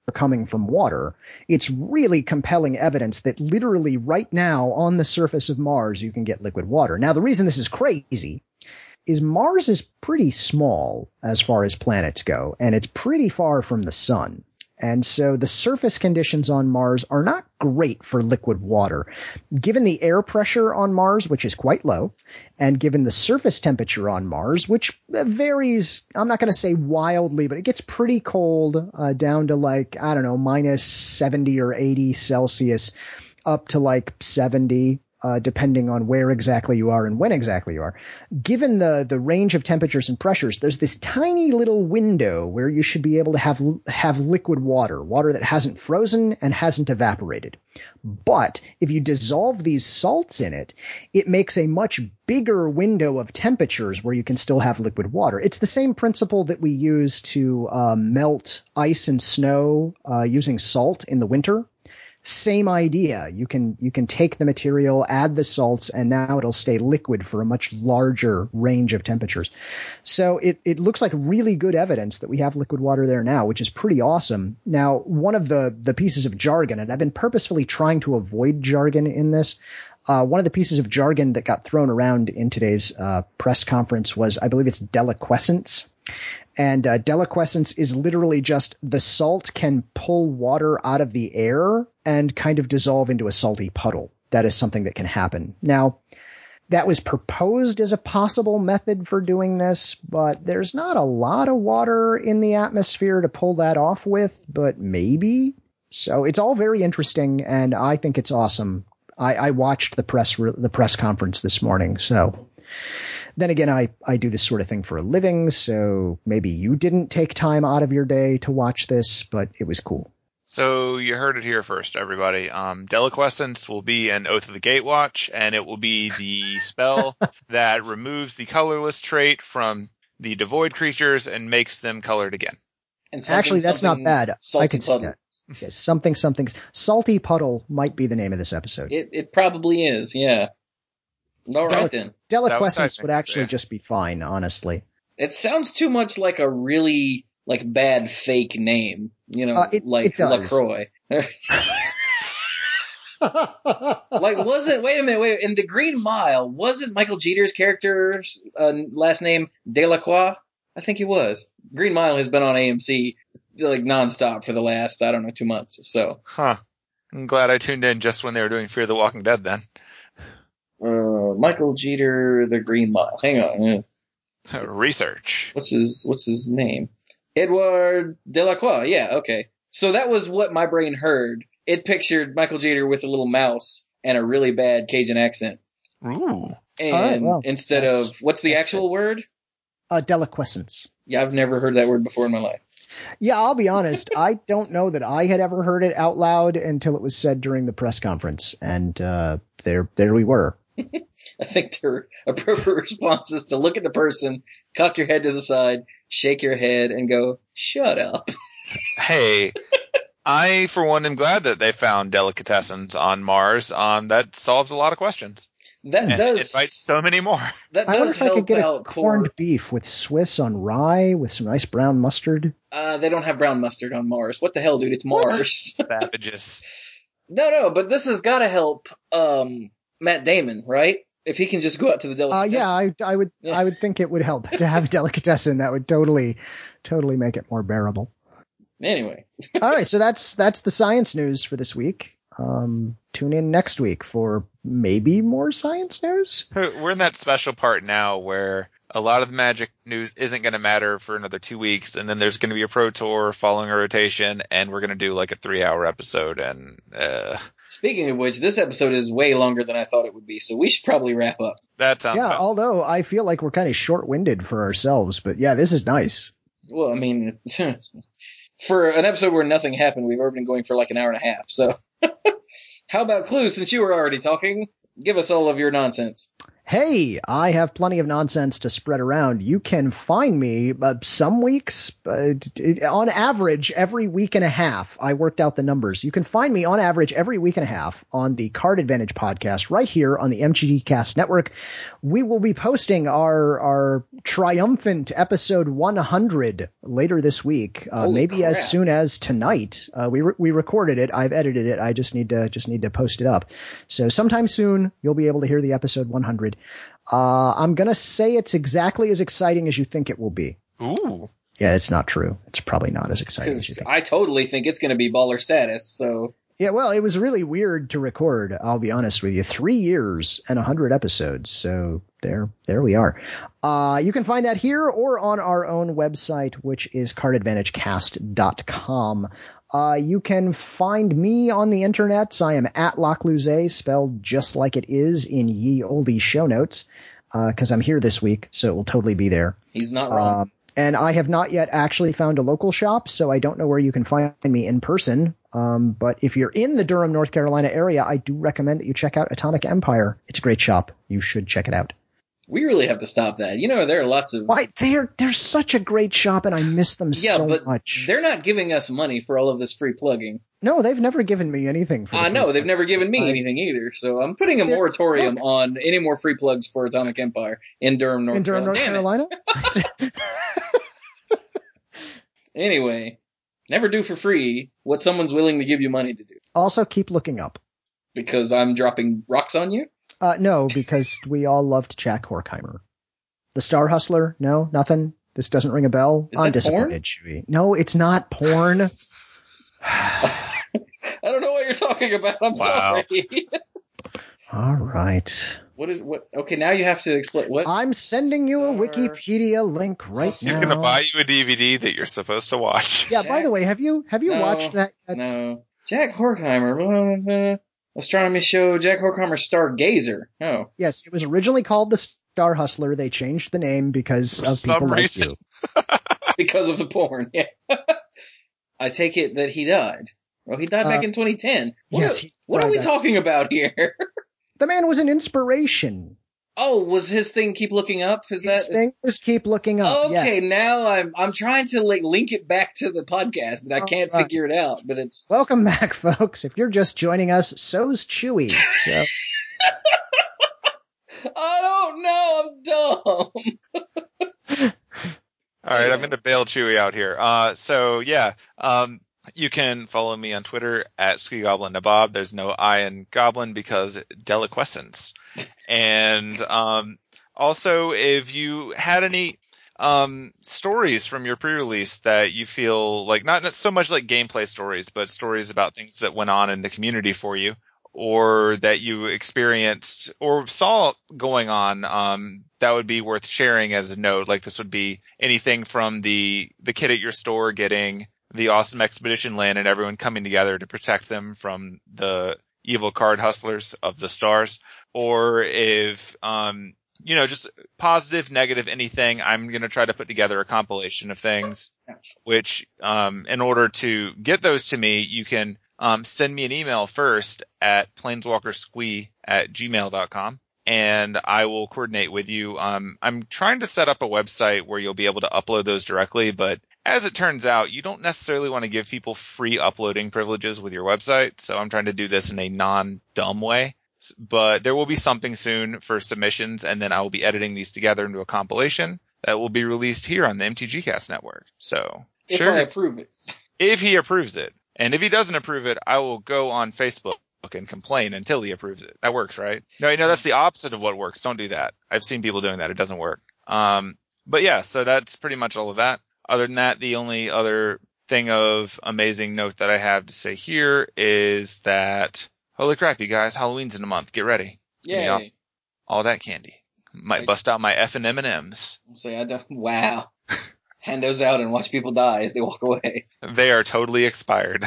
coming from water. It's really compelling evidence that literally right now on the surface of Mars, you can get liquid water. Now, the reason this is crazy is Mars is pretty small as far as planets go, and it's pretty far from the sun. And so the surface conditions on Mars are not great for liquid water. Given the air pressure on Mars, which is quite low, and given the surface temperature on Mars, which varies, I'm not going to say wildly, but it gets pretty cold, down to like, I don't know, minus 70 or 80 Celsius, up to like 70, depending on where exactly you are and when exactly you are. Given the range of temperatures and pressures, there's this tiny little window where you should be able to have liquid water that hasn't frozen and hasn't evaporated. But if you dissolve these salts in it, it makes a much bigger window of temperatures where you can still have liquid water. It's the same principle that we use to melt ice and snow using salt in the winter. Same idea. You can take the material, add the salts, and now it'll stay liquid for a much larger range of temperatures. So it looks like really good evidence that we have liquid water there now, which is pretty awesome. Now, one of the pieces of jargon, and I've been purposefully trying to avoid jargon in this, one of the pieces of jargon that got thrown around in today's press conference was, I believe it's deliquescence. And deliquescence is literally just the salt can pull water out of the air and kind of dissolve into a salty puddle. That is something that can happen. Now, that was proposed as a possible method for doing this, but there's not a lot of water in the atmosphere to pull that off with, but maybe. So it's all very interesting, and I think it's awesome. I watched the press conference this morning, so... Then again, I do this sort of thing for a living, so maybe you didn't take time out of your day to watch this, but it was cool. So you heard it here first, everybody. Deliquescence will be an Oath of the Gatewatch, and it will be the spell that removes the colorless trait from the devoid creatures and makes them colored again. And actually, that's not bad. I can see that. Yes, something. Salty Puddle might be the name of this episode. It probably is, yeah. All right, then. Deliquescence would actually just be fine, honestly. It sounds too much like a really bad fake name, like LaCroix. Wait a minute, in The Green Mile, wasn't Michael Jeter's character's last name Delacroix? I think he was. Green Mile has been on AMC nonstop for the last, 2 months, so. Huh. I'm glad I tuned in just when they were doing Fear the Walking Dead then. Michael Jeter, The Green Mile. Hang on. Research. What's his name? Edouard Delacroix. Yeah, okay. So that was what my brain heard. It pictured Michael Jeter with a little mouse and a really bad Cajun accent. Ooh. And instead of, what's the actual word? Deliquescence. Yeah, I've never heard that word before in my life. Yeah, I'll be honest. I don't know that I had ever heard it out loud until it was said during the press conference. And there we were. I think their appropriate response is to look at the person, cock your head to the side, shake your head, and go, shut up. Hey, I, for one, am glad that they found delicatessens on Mars. That solves a lot of questions. That does. It invites so many more. That I does wonder if I could get help a corned beef with Swiss on rye with some nice brown mustard. They don't have brown mustard on Mars. What the hell, dude? It's Mars. Savages. No, but this has got to help Matt Damon, right? If he can just go out to the delicatessen. Yeah, I would think it would help to have a delicatessen. That would totally make it more bearable. Anyway. All right, so that's the science news for this week. Tune in next week for maybe more science news. We're in that special part now where a lot of the Magic news isn't going to matter for another 2 weeks, and then there's going to be a Pro Tour following a rotation, and we're going to do like a 3-hour episode. And speaking of which, this episode is way longer than I thought it would be, so we should probably wrap up. That sounds fun. Although I feel like we're kind of short-winded for ourselves, but yeah, this is nice. Well, I mean, for an episode where nothing happened, we've already been going for like an hour and a half, so. How about Clue, since you were already talking? Give us all of your nonsense. Hey, I have plenty of nonsense to spread around. You can find me some weeks, on average, every week and a half. I worked out the numbers. You can find me on average every week and a half on the Card Advantage podcast right here on the MTG Cast Network. We will be posting our triumphant episode 100 later this week, maybe crap. As soon as tonight. We recorded it. I've edited it. I just need to post it up. So sometime soon you'll be able to hear the episode 100. I'm going to say it's exactly as exciting as you think it will be. Ooh. Yeah, it's not true. It's probably not as exciting as you think. I totally think it's going to be baller status, so. Yeah, well, it was really weird to record, I'll be honest with you. 3 years and 100 episodes, so there we are. You can find that here or on our own website, which is cardadvantagecast.com. You can find me on the internets. I am at Lockluzé, spelled just like it is in ye olde show notes, because I'm here this week, so it will totally be there. He's not wrong. And I have not yet actually found a local shop, so I don't know where you can find me in person. But if you're in the Durham, North Carolina area, I do recommend that you check out Atomic Empire. It's a great shop. You should check it out. We really have to stop that. You know, there are lots of... Why, they're such a great shop, and I miss them so much. They're not giving us money for all of this free plugging. No, they've never given me anything for no, they've never given me anything either. So I'm putting a moratorium on any more free plugs for Atomic Empire in Durham, North Carolina. Anyway, never do for free what someone's willing to give you money to do. Also, keep looking up. Because I'm dropping rocks on you? No, because we all loved Jack Horkheimer. The Star Hustler? No, nothing? This doesn't ring a bell? I'm disappointed, Chewy. No, it's not porn. I don't know what you're talking about. I'm sorry. All right. Okay, now you have to explain what. I'm sending you a Wikipedia link right now. He's going to buy you a DVD that you're supposed to watch. Yeah, by the way, have you watched that? No. Jack Horkheimer. Astronomy show, Jack Horkheimer Stargazer. Oh. Yes, it was originally called The Star Hustler. They changed the name because of people like you. Because of the porn, yeah. I take it that he died. Well, he died back in 2010. What are we talking about here? The man was an inspiration. Oh, was his thing Keep Looking Up? His thing was Keep Looking Up. Okay, yes. Now I'm trying to link it back to the podcast, and I can't figure it out. But it's welcome back, folks. If you're just joining us, so's Chewy. So. I don't know. I'm dumb. All right, I'm going to bail Chewy out here. You can follow me on Twitter at SqueeGoblinNabob. There's no I in Goblin because deliquescence. And also, if you had any stories from your pre-release that you feel like, not so much like gameplay stories, but stories about things that went on in the community for you, or that you experienced or saw going on, that would be worth sharing as a note. Like this would be anything from the kid at your store getting the awesome expedition land and everyone coming together to protect them from the evil card hustlers of the stars, or if, just positive, negative, anything. I'm going to try to put together a compilation of things, which, in order to get those to me, you can, send me an email first at planeswalkersquee@gmail.com. And I will coordinate with you. I'm trying to set up a website where you'll be able to upload those directly, but as it turns out, you don't necessarily want to give people free uploading privileges with your website. So I'm trying to do this in a non-dumb way, but there will be something soon for submissions. And then I will be editing these together into a compilation that will be released here on the MTG Cast Network. So if I approve it, if he approves it, and if he doesn't approve it, I will go on Facebook and complain until he approves it. That works, right? No, that's the opposite of what works. Don't do that. I've seen people doing that. It doesn't work. But yeah, so that's pretty much all of that. Other than that, the only other thing of amazing note that I have to say here is that, holy crap, you guys, Halloween's in a month. Get ready. Yay. All that candy. Might bust out my effing M&Ms. Say, wow. Hand those out and watch people die as they walk away. They are totally expired.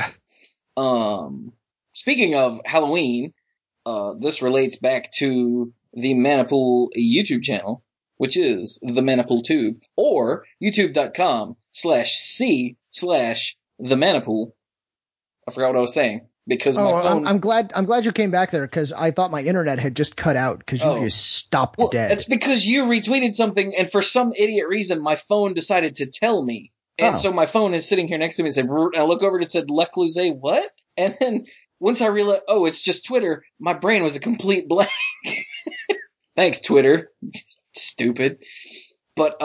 Speaking of Halloween, this relates back to the Manapool YouTube channel, which is the Manapool Tube, or youtube.com/c/the Manapool. I forgot what I was saying. because my phone. I'm glad you came back there because I thought my internet had just cut out because you just stopped dead. That's because you retweeted something, and for some idiot reason, my phone decided to tell me. And so my phone is sitting here next to me and said, and I look over and it said, Le Clusaz, what? And then once I realized, it's just Twitter, my brain was a complete blank. Thanks, Twitter. Stupid. But,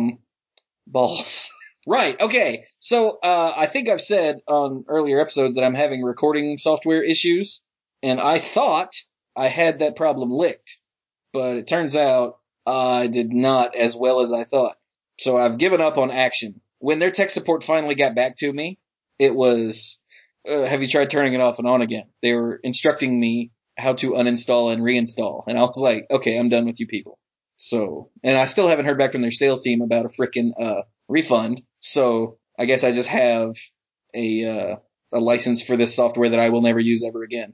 balls. Right, okay. So, I think I've said on earlier episodes that I'm having recording software issues, and I thought I had that problem licked. But it turns out I did not as well as I thought. So I've given up on Action. When their tech support finally got back to me, it was, have you tried turning it off and on again? They were instructing me how to uninstall and reinstall. And I was like, okay, I'm done with you people. So, and I still haven't heard back from their sales team about a frickin' refund. So I guess I just have a license for this software that I will never use ever again.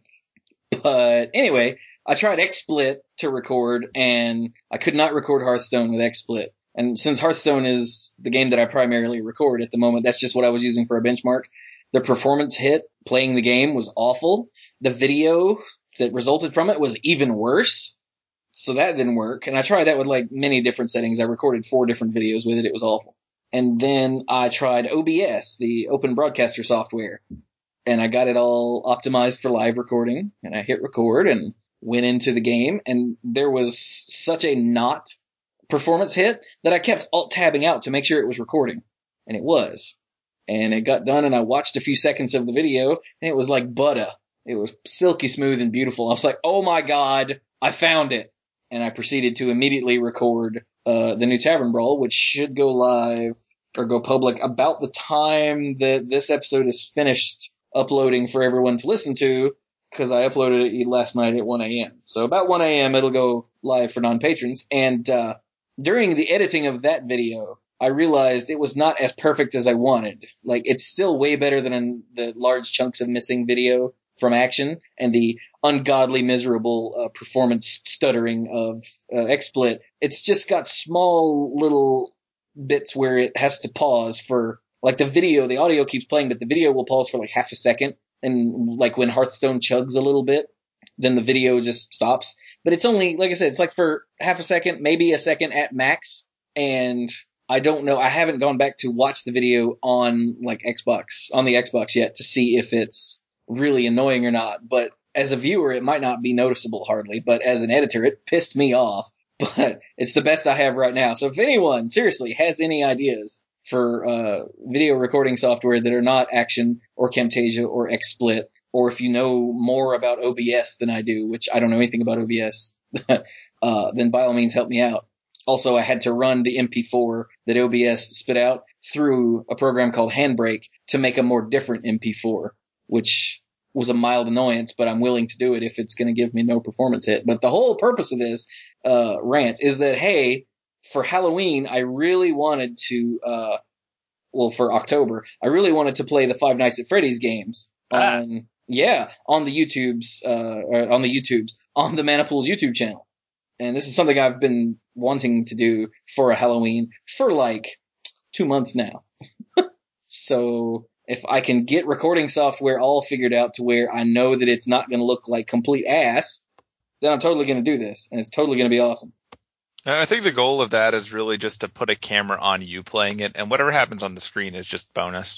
But anyway, I tried XSplit to record, and I could not record Hearthstone with XSplit. And since Hearthstone is the game that I primarily record at the moment, that's just what I was using for a benchmark. The performance hit playing the game was awful. The video that resulted from it was even worse. So that didn't work. And I tried that with like many different settings. I recorded 4 different videos with it. It was awful. And then I tried OBS, the Open Broadcaster software. And I got it all optimized for live recording. And I hit record and went into the game. And there was such a not performance hit that I kept alt-tabbing out to make sure it was recording. And it was. And it got done, and I watched a few seconds of the video, and it was like butter. It was silky smooth and beautiful. I was like, oh my god, I found it. And I proceeded to immediately record the new Tavern Brawl, which should go live or go public about the time that this episode is finished uploading for everyone to listen to, because I uploaded it last night at 1 a.m. So about 1 a.m. it'll go live for non-patrons. And during the editing of that video, I realized it was not as perfect as I wanted. Like, it's still way better than the large chunks of missing video from Action and the ungodly, miserable performance stuttering of XSplit. It's just got small little bits where it has to pause for, like, the audio keeps playing, but the video will pause for like half a second. And like when Hearthstone chugs a little bit, then the video just stops. But it's only, like I said, it's like for half a second, maybe a second at max. And I don't know. I haven't gone back to watch the video on the Xbox yet to see if it's really annoying or not. But as a viewer, it might not be noticeable hardly. But as an editor, it pissed me off. But it's the best I have right now. So if anyone seriously has any ideas for video recording software that are not Action or Camtasia or XSplit, or if you know more about OBS than I do, which I don't know anything about OBS, then by all means help me out. Also, I had to run the MP4 that OBS spit out through a program called Handbrake to make a more different MP4, which was a mild annoyance, but I'm willing to do it if it's going to give me no performance hit. But the whole purpose of this rant is that, hey, for Halloween, I really wanted to, for October, I really wanted to play the Five Nights at Freddy's games on the YouTubes, on the Manipul's YouTube channel. And this is something I've been wanting to do for a Halloween for like 2 months now. So if I can get recording software all figured out to where I know that it's not going to look like complete ass, then I'm totally going to do this. And it's totally going to be awesome. I think the goal of that is really just to put a camera on you playing it, and whatever happens on the screen is just bonus.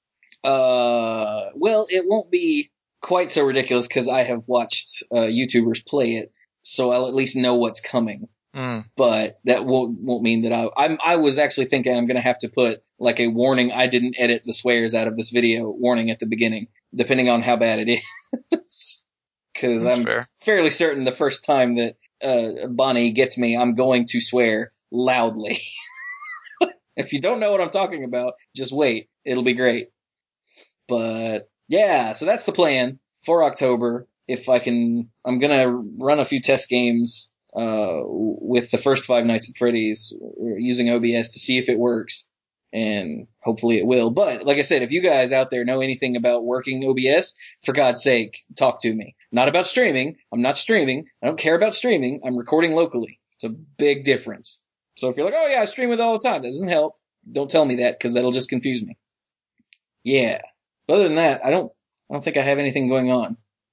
Well, it won't be quite so ridiculous because I have watched YouTubers play it, so I'll at least know what's coming. But that won't mean that I was actually thinking I'm going to have to put like a warning, I didn't edit the swears out of this video warning at the beginning, depending on how bad it is. Because I'm fairly certain the first time that Bonnie gets me, I'm going to swear loudly. If you don't know what I'm talking about, just wait. It'll be great. But yeah, so that's the plan for October. If I can, I'm going to run a few test games with the first Five Nights at Freddy's using OBS to see if it works. And hopefully it will. But like I said, if you guys out there know anything about working OBS, for God's sake, talk to me. Not about streaming. I'm not streaming. I don't care about streaming. I'm recording locally. It's a big difference. So if you're like, oh yeah, I stream with it all the time, that doesn't help. Don't tell me that because that'll just confuse me. Yeah. Other than that, I I don't think I have anything going on.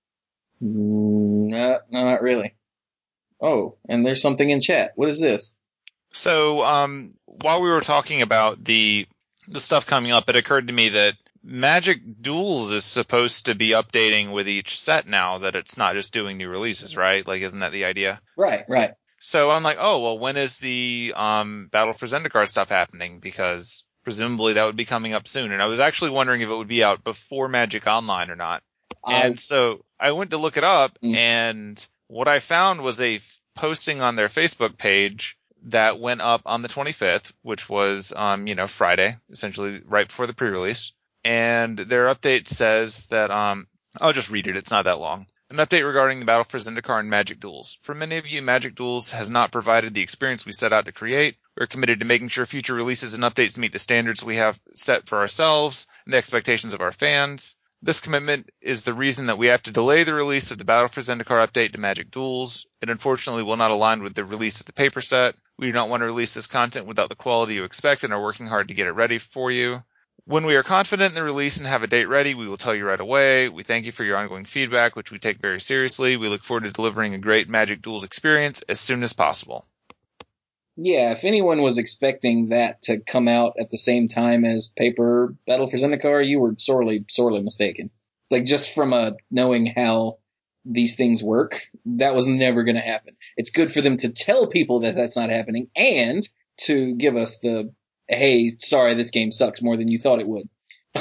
No, not really. Oh, and there's something in chat. What is this? So, while we were talking about the stuff coming up, it occurred to me that Magic Duels is supposed to be updating with each set now, that it's not just doing new releases, right? Like, isn't that the idea? Right. So I'm like, oh, well, when is the Battle for Zendikar stuff happening? Because presumably that would be coming up soon. And I was actually wondering if it would be out before Magic Online or not. And so I went to look it up, and what I found was a posting on their Facebook page that went up on the 25th, which was, Friday, essentially right before the pre-release. And their update says that, I'll just read it. It's not that long. An update regarding the Battle for Zendikar and Magic Duels. For many of you, Magic Duels has not provided the experience we set out to create. We're committed to making sure future releases and updates meet the standards we have set for ourselves and the expectations of our fans. This commitment is the reason that we have to delay the release of the Battle for Zendikar update to Magic Duels. It unfortunately will not align with the release of the paper set. We do not want to release this content without the quality you expect and are working hard to get it ready for you. When we are confident in the release and have a date ready, we will tell you right away. We thank you for your ongoing feedback, which we take very seriously. We look forward to delivering a great Magic Duels experience as soon as possible. Yeah, if anyone was expecting that to come out at the same time as paper Battle for Zendikar, you were sorely mistaken. Like, just from knowing how these things work, that was never going to happen. It's good for them to tell people that that's not happening and to give us the, hey, sorry, this game sucks more than you thought it would.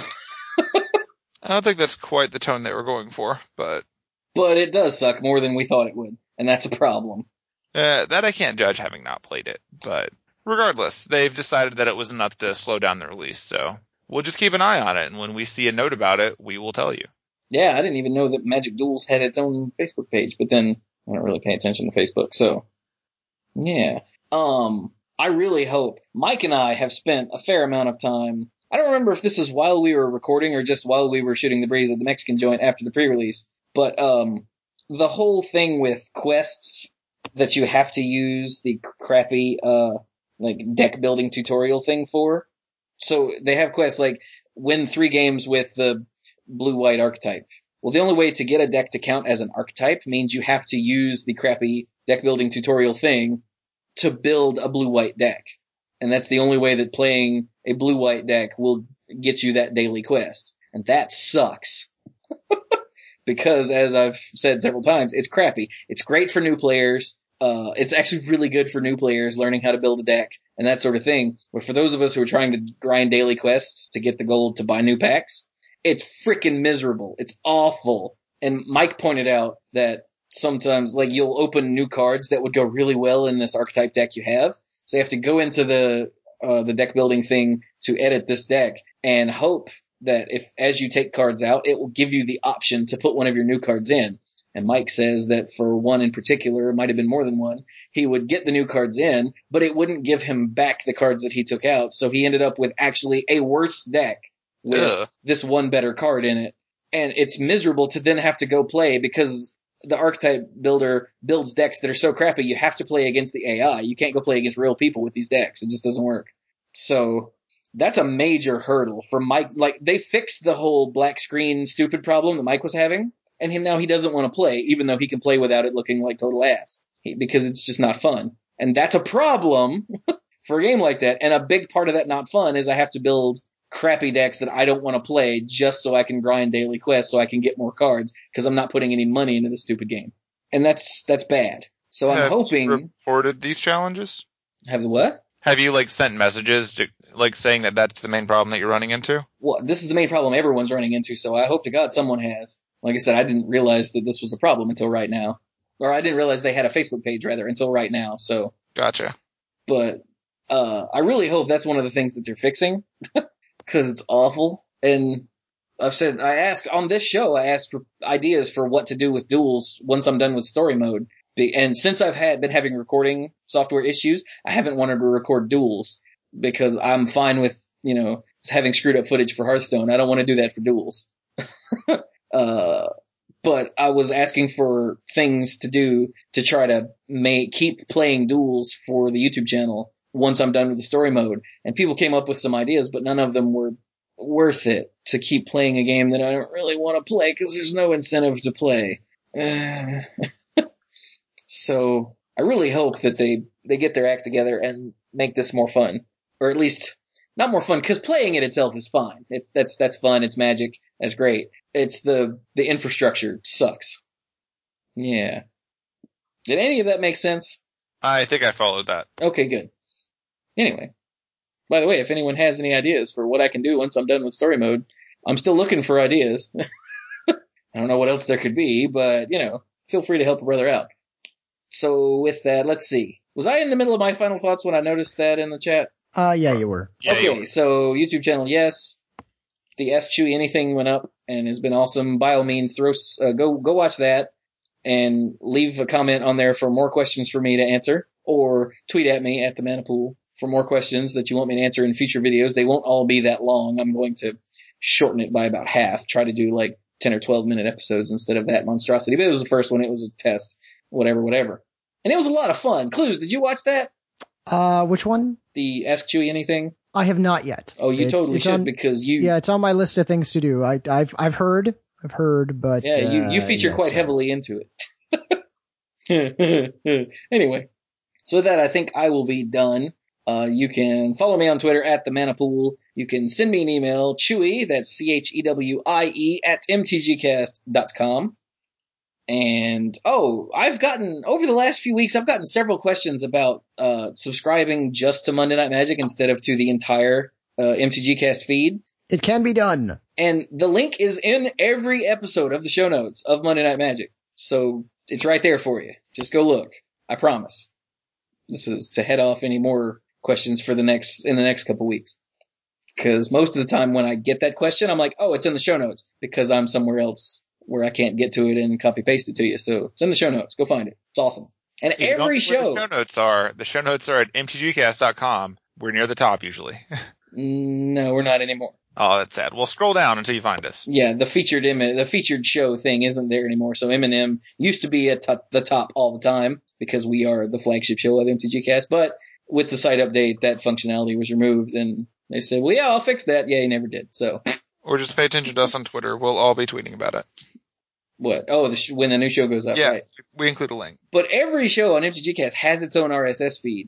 I don't think that's quite the tone they were going for, but it does suck more than we thought it would, and that's a problem. That I can't judge, having not played it, but regardless, they've decided that it was enough to slow down the release, so we'll just keep an eye on it, and when we see a note about it, we will tell you. Yeah, I didn't even know that Magic Duels had its own Facebook page, but then I don't really pay attention to Facebook, so yeah. I really hope Mike and I have spent a fair amount of time. I don't remember if this is while we were recording or just while we were shooting the breeze at the Mexican joint after the pre-release, but the whole thing with quests that you have to use the crappy deck building tutorial thing for. So they have quests like win 3 games with the blue-white archetype. Well, the only way to get a deck to count as an archetype means you have to use the crappy deck building tutorial thing to build a blue-white deck. And that's the only way that playing a blue-white deck will get you that daily quest. And that sucks. Because, as I've said several times, it's crappy. It's great for new players. It's actually really good for new players learning how to build a deck and that sort of thing. But for those of us who are trying to grind daily quests to get the gold to buy new packs, it's freaking miserable. It's awful. And Mike pointed out that sometimes, like, you'll open new cards that would go really well in this archetype deck you have. So you have to go into the deck building thing to edit this deck and hope that as you take cards out, it will give you the option to put one of your new cards in. And Mike says that for one in particular, it might have been more than one, he would get the new cards in, but it wouldn't give him back the cards that he took out. So he ended up with actually a worse deck with this one better card in it. And it's miserable to then have to go play because the archetype builder builds decks that are so crappy, you have to play against the AI. You can't go play against real people with these decks. It just doesn't work. So that's a major hurdle for Mike. Like, they fixed the whole black screen stupid problem that Mike was having, and now he doesn't want to play, even though he can play without it looking like total ass, because it's just not fun. And that's a problem for a game like that. And a big part of that not fun is I have to build crappy decks that I don't want to play just so I can grind daily quests so I can get more cards, because I'm not putting any money into the stupid game. And that's bad. So I'm hoping... Have you reported these challenges? Have the what? Have you, sent messages to, saying that that's the main problem that you're running into? Well, this is the main problem everyone's running into, so I hope to God someone has. Like I said, I didn't realize that this was a problem until right now. Or I didn't realize they had a Facebook page, rather, until right now, so... Gotcha. But I really hope that's one of the things that they're fixing, because it's awful. And I asked for ideas for what to do with duels once I'm done with story mode. And since I've been having recording software issues, I haven't wanted to record duels, because I'm fine with, having screwed up footage for Hearthstone. I don't want to do that for duels. But I was asking for things to do to try to keep playing duels for the YouTube channel once I'm done with the story mode. And people came up with some ideas, but none of them were worth it to keep playing a game that I don't really want to play because there's no incentive to play. So I really hope that they get their act together and make this more fun, or at least not more fun, because playing it itself is fine. That's fun. It's magic. That's great. It's the infrastructure sucks. Yeah. Did any of that make sense? I think I followed that. Okay, good. Anyway, by the way, if anyone has any ideas for what I can do once I'm done with story mode, I'm still looking for ideas. I don't know what else there could be, but, feel free to help a brother out. So with that, let's see. Was I in the middle of my final thoughts when I noticed that in the chat? Yeah, you were. Yeah, okay, you were. So YouTube channel, yes. The Ask Chewy Anything went up and has been awesome. By all means, go watch that and leave a comment on there for more questions for me to answer, or tweet at me at the Manapool for more questions that you want me to answer in future videos. They won't all be that long. I'm going to shorten it by about half, try to do like 10 or 12 minute episodes instead of that monstrosity. But it was the first one. It was a test, whatever. And it was a lot of fun. Clues, did you watch that? Which one? The Ask Chewy Anything? I have not yet. Oh, you totally should, because you... Yeah, it's on my list of things to do. I've heard, but... Yeah, you feature quite heavily into it. Anyway, so with that, I think I will be done. You can follow me on Twitter at the Manapool. You can send me an email, Chewy, that's CHEWIE @mtgcast.com. And, over the last few weeks, I've gotten several questions about subscribing just to Monday Night Magic instead of to the entire MTGcast feed. It can be done. And the link is in every episode of the show notes of Monday Night Magic. So it's right there for you. Just go look. I promise. This is to head off any more questions in the next couple weeks. Because most of the time when I get that question, I'm like, oh, it's in the show notes, because I'm somewhere else where I can't get to it and copy paste it to you. So it's in the show notes. Go find it. It's awesome. And If every you don't know show. where the show notes are at mtgcast.com. We're near the top usually. No, we're not anymore. Oh, that's sad. Well, scroll down until you find us. Yeah, the featured show thing isn't there anymore. So M&M used to be at the top all the time because we are the flagship show of MTGcast. But with the site update, that functionality was removed, and they said, well, yeah, I'll fix that. Yeah, he never did. So. Or just pay attention to us on Twitter. We'll all be tweeting about it. What? Oh, when the new show goes up, yeah, right? We include a link. But every show on MTGcast has its own RSS feed.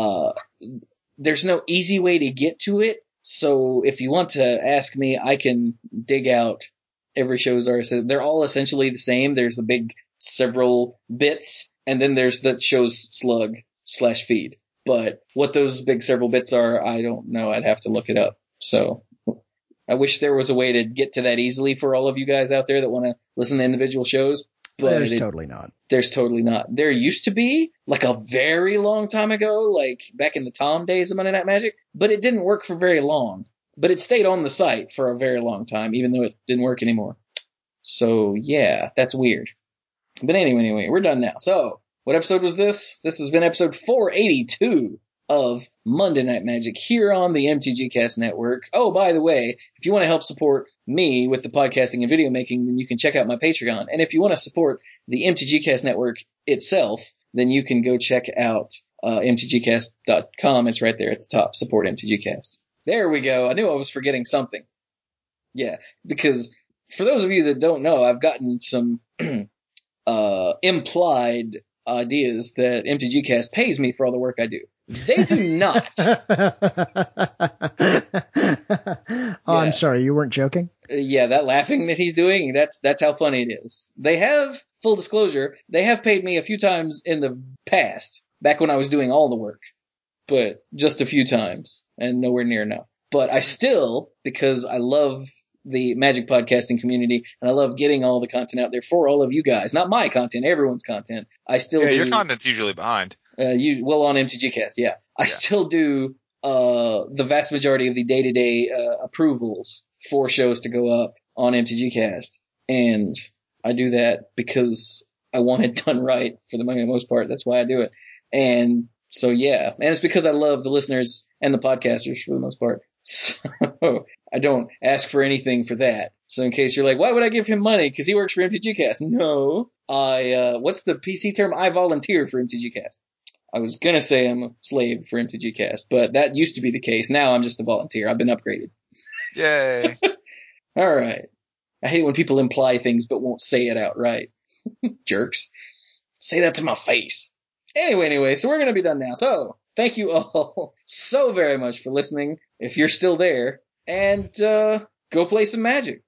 There's no easy way to get to it. So if you want to ask me, I can dig out every show's RSS. They're all essentially the same. There's the big several bits, and then there's the show's slug/feed. But what those big several bits are, I don't know. I'd have to look it up. So I wish there was a way to get to that easily for all of you guys out there that want to listen to individual shows. But there's totally not. There's totally not. There used to be, like a very long time ago, like back in the Tom days of Monday Night Magic, but it didn't work for very long. But it stayed on the site for a very long time, even though it didn't work anymore. So, yeah, that's weird. But anyway, we're done now. So, what episode was this? This has been episode 482 of Monday Night Magic here on the MTGcast network. Oh, by the way, if you want to help support me with the podcasting and video making, then you can check out my Patreon. And if you want to support the MTGcast network itself, then you can go check out mtgcast.com. It's right there at the top. Support MTGcast. There we go. I knew I was forgetting something. Yeah, because for those of you that don't know, I've gotten some implied ideas that MTGcast pays me for all the work I do. They do not. I'm sorry, you weren't joking? Yeah, that laughing that he's doing, that's how funny it is. They have, full disclosure, they have paid me a few times in the past, back when I was doing all the work. But just a few times, and nowhere near enough. But I still, because I love the Magic podcasting community, and I love getting all the content out there for all of you guys. Not my content, everyone's content. I still do. Your content's usually behind. On MTGcast, yeah. I still do the vast majority of the day-to-day approvals for shows to go up on MTGcast. And I do that because I want it done right for the most part. That's why I do it. And so, yeah. And it's because I love the listeners and the podcasters for the most part. So I don't ask for anything for that. So in case you're like, why would I give him money? Because he works for MTGcast. No. What's the PC term? I volunteer for MTGcast. I was going to say I'm a slave for MTGcast, but that used to be the case. Now I'm just a volunteer. I've been upgraded. Yay. All right. I hate when people imply things but won't say it outright. Jerks. Say that to my face. Anyway, so we're going to be done now. So, thank you all so very much for listening, if you're still there, and go play some Magic.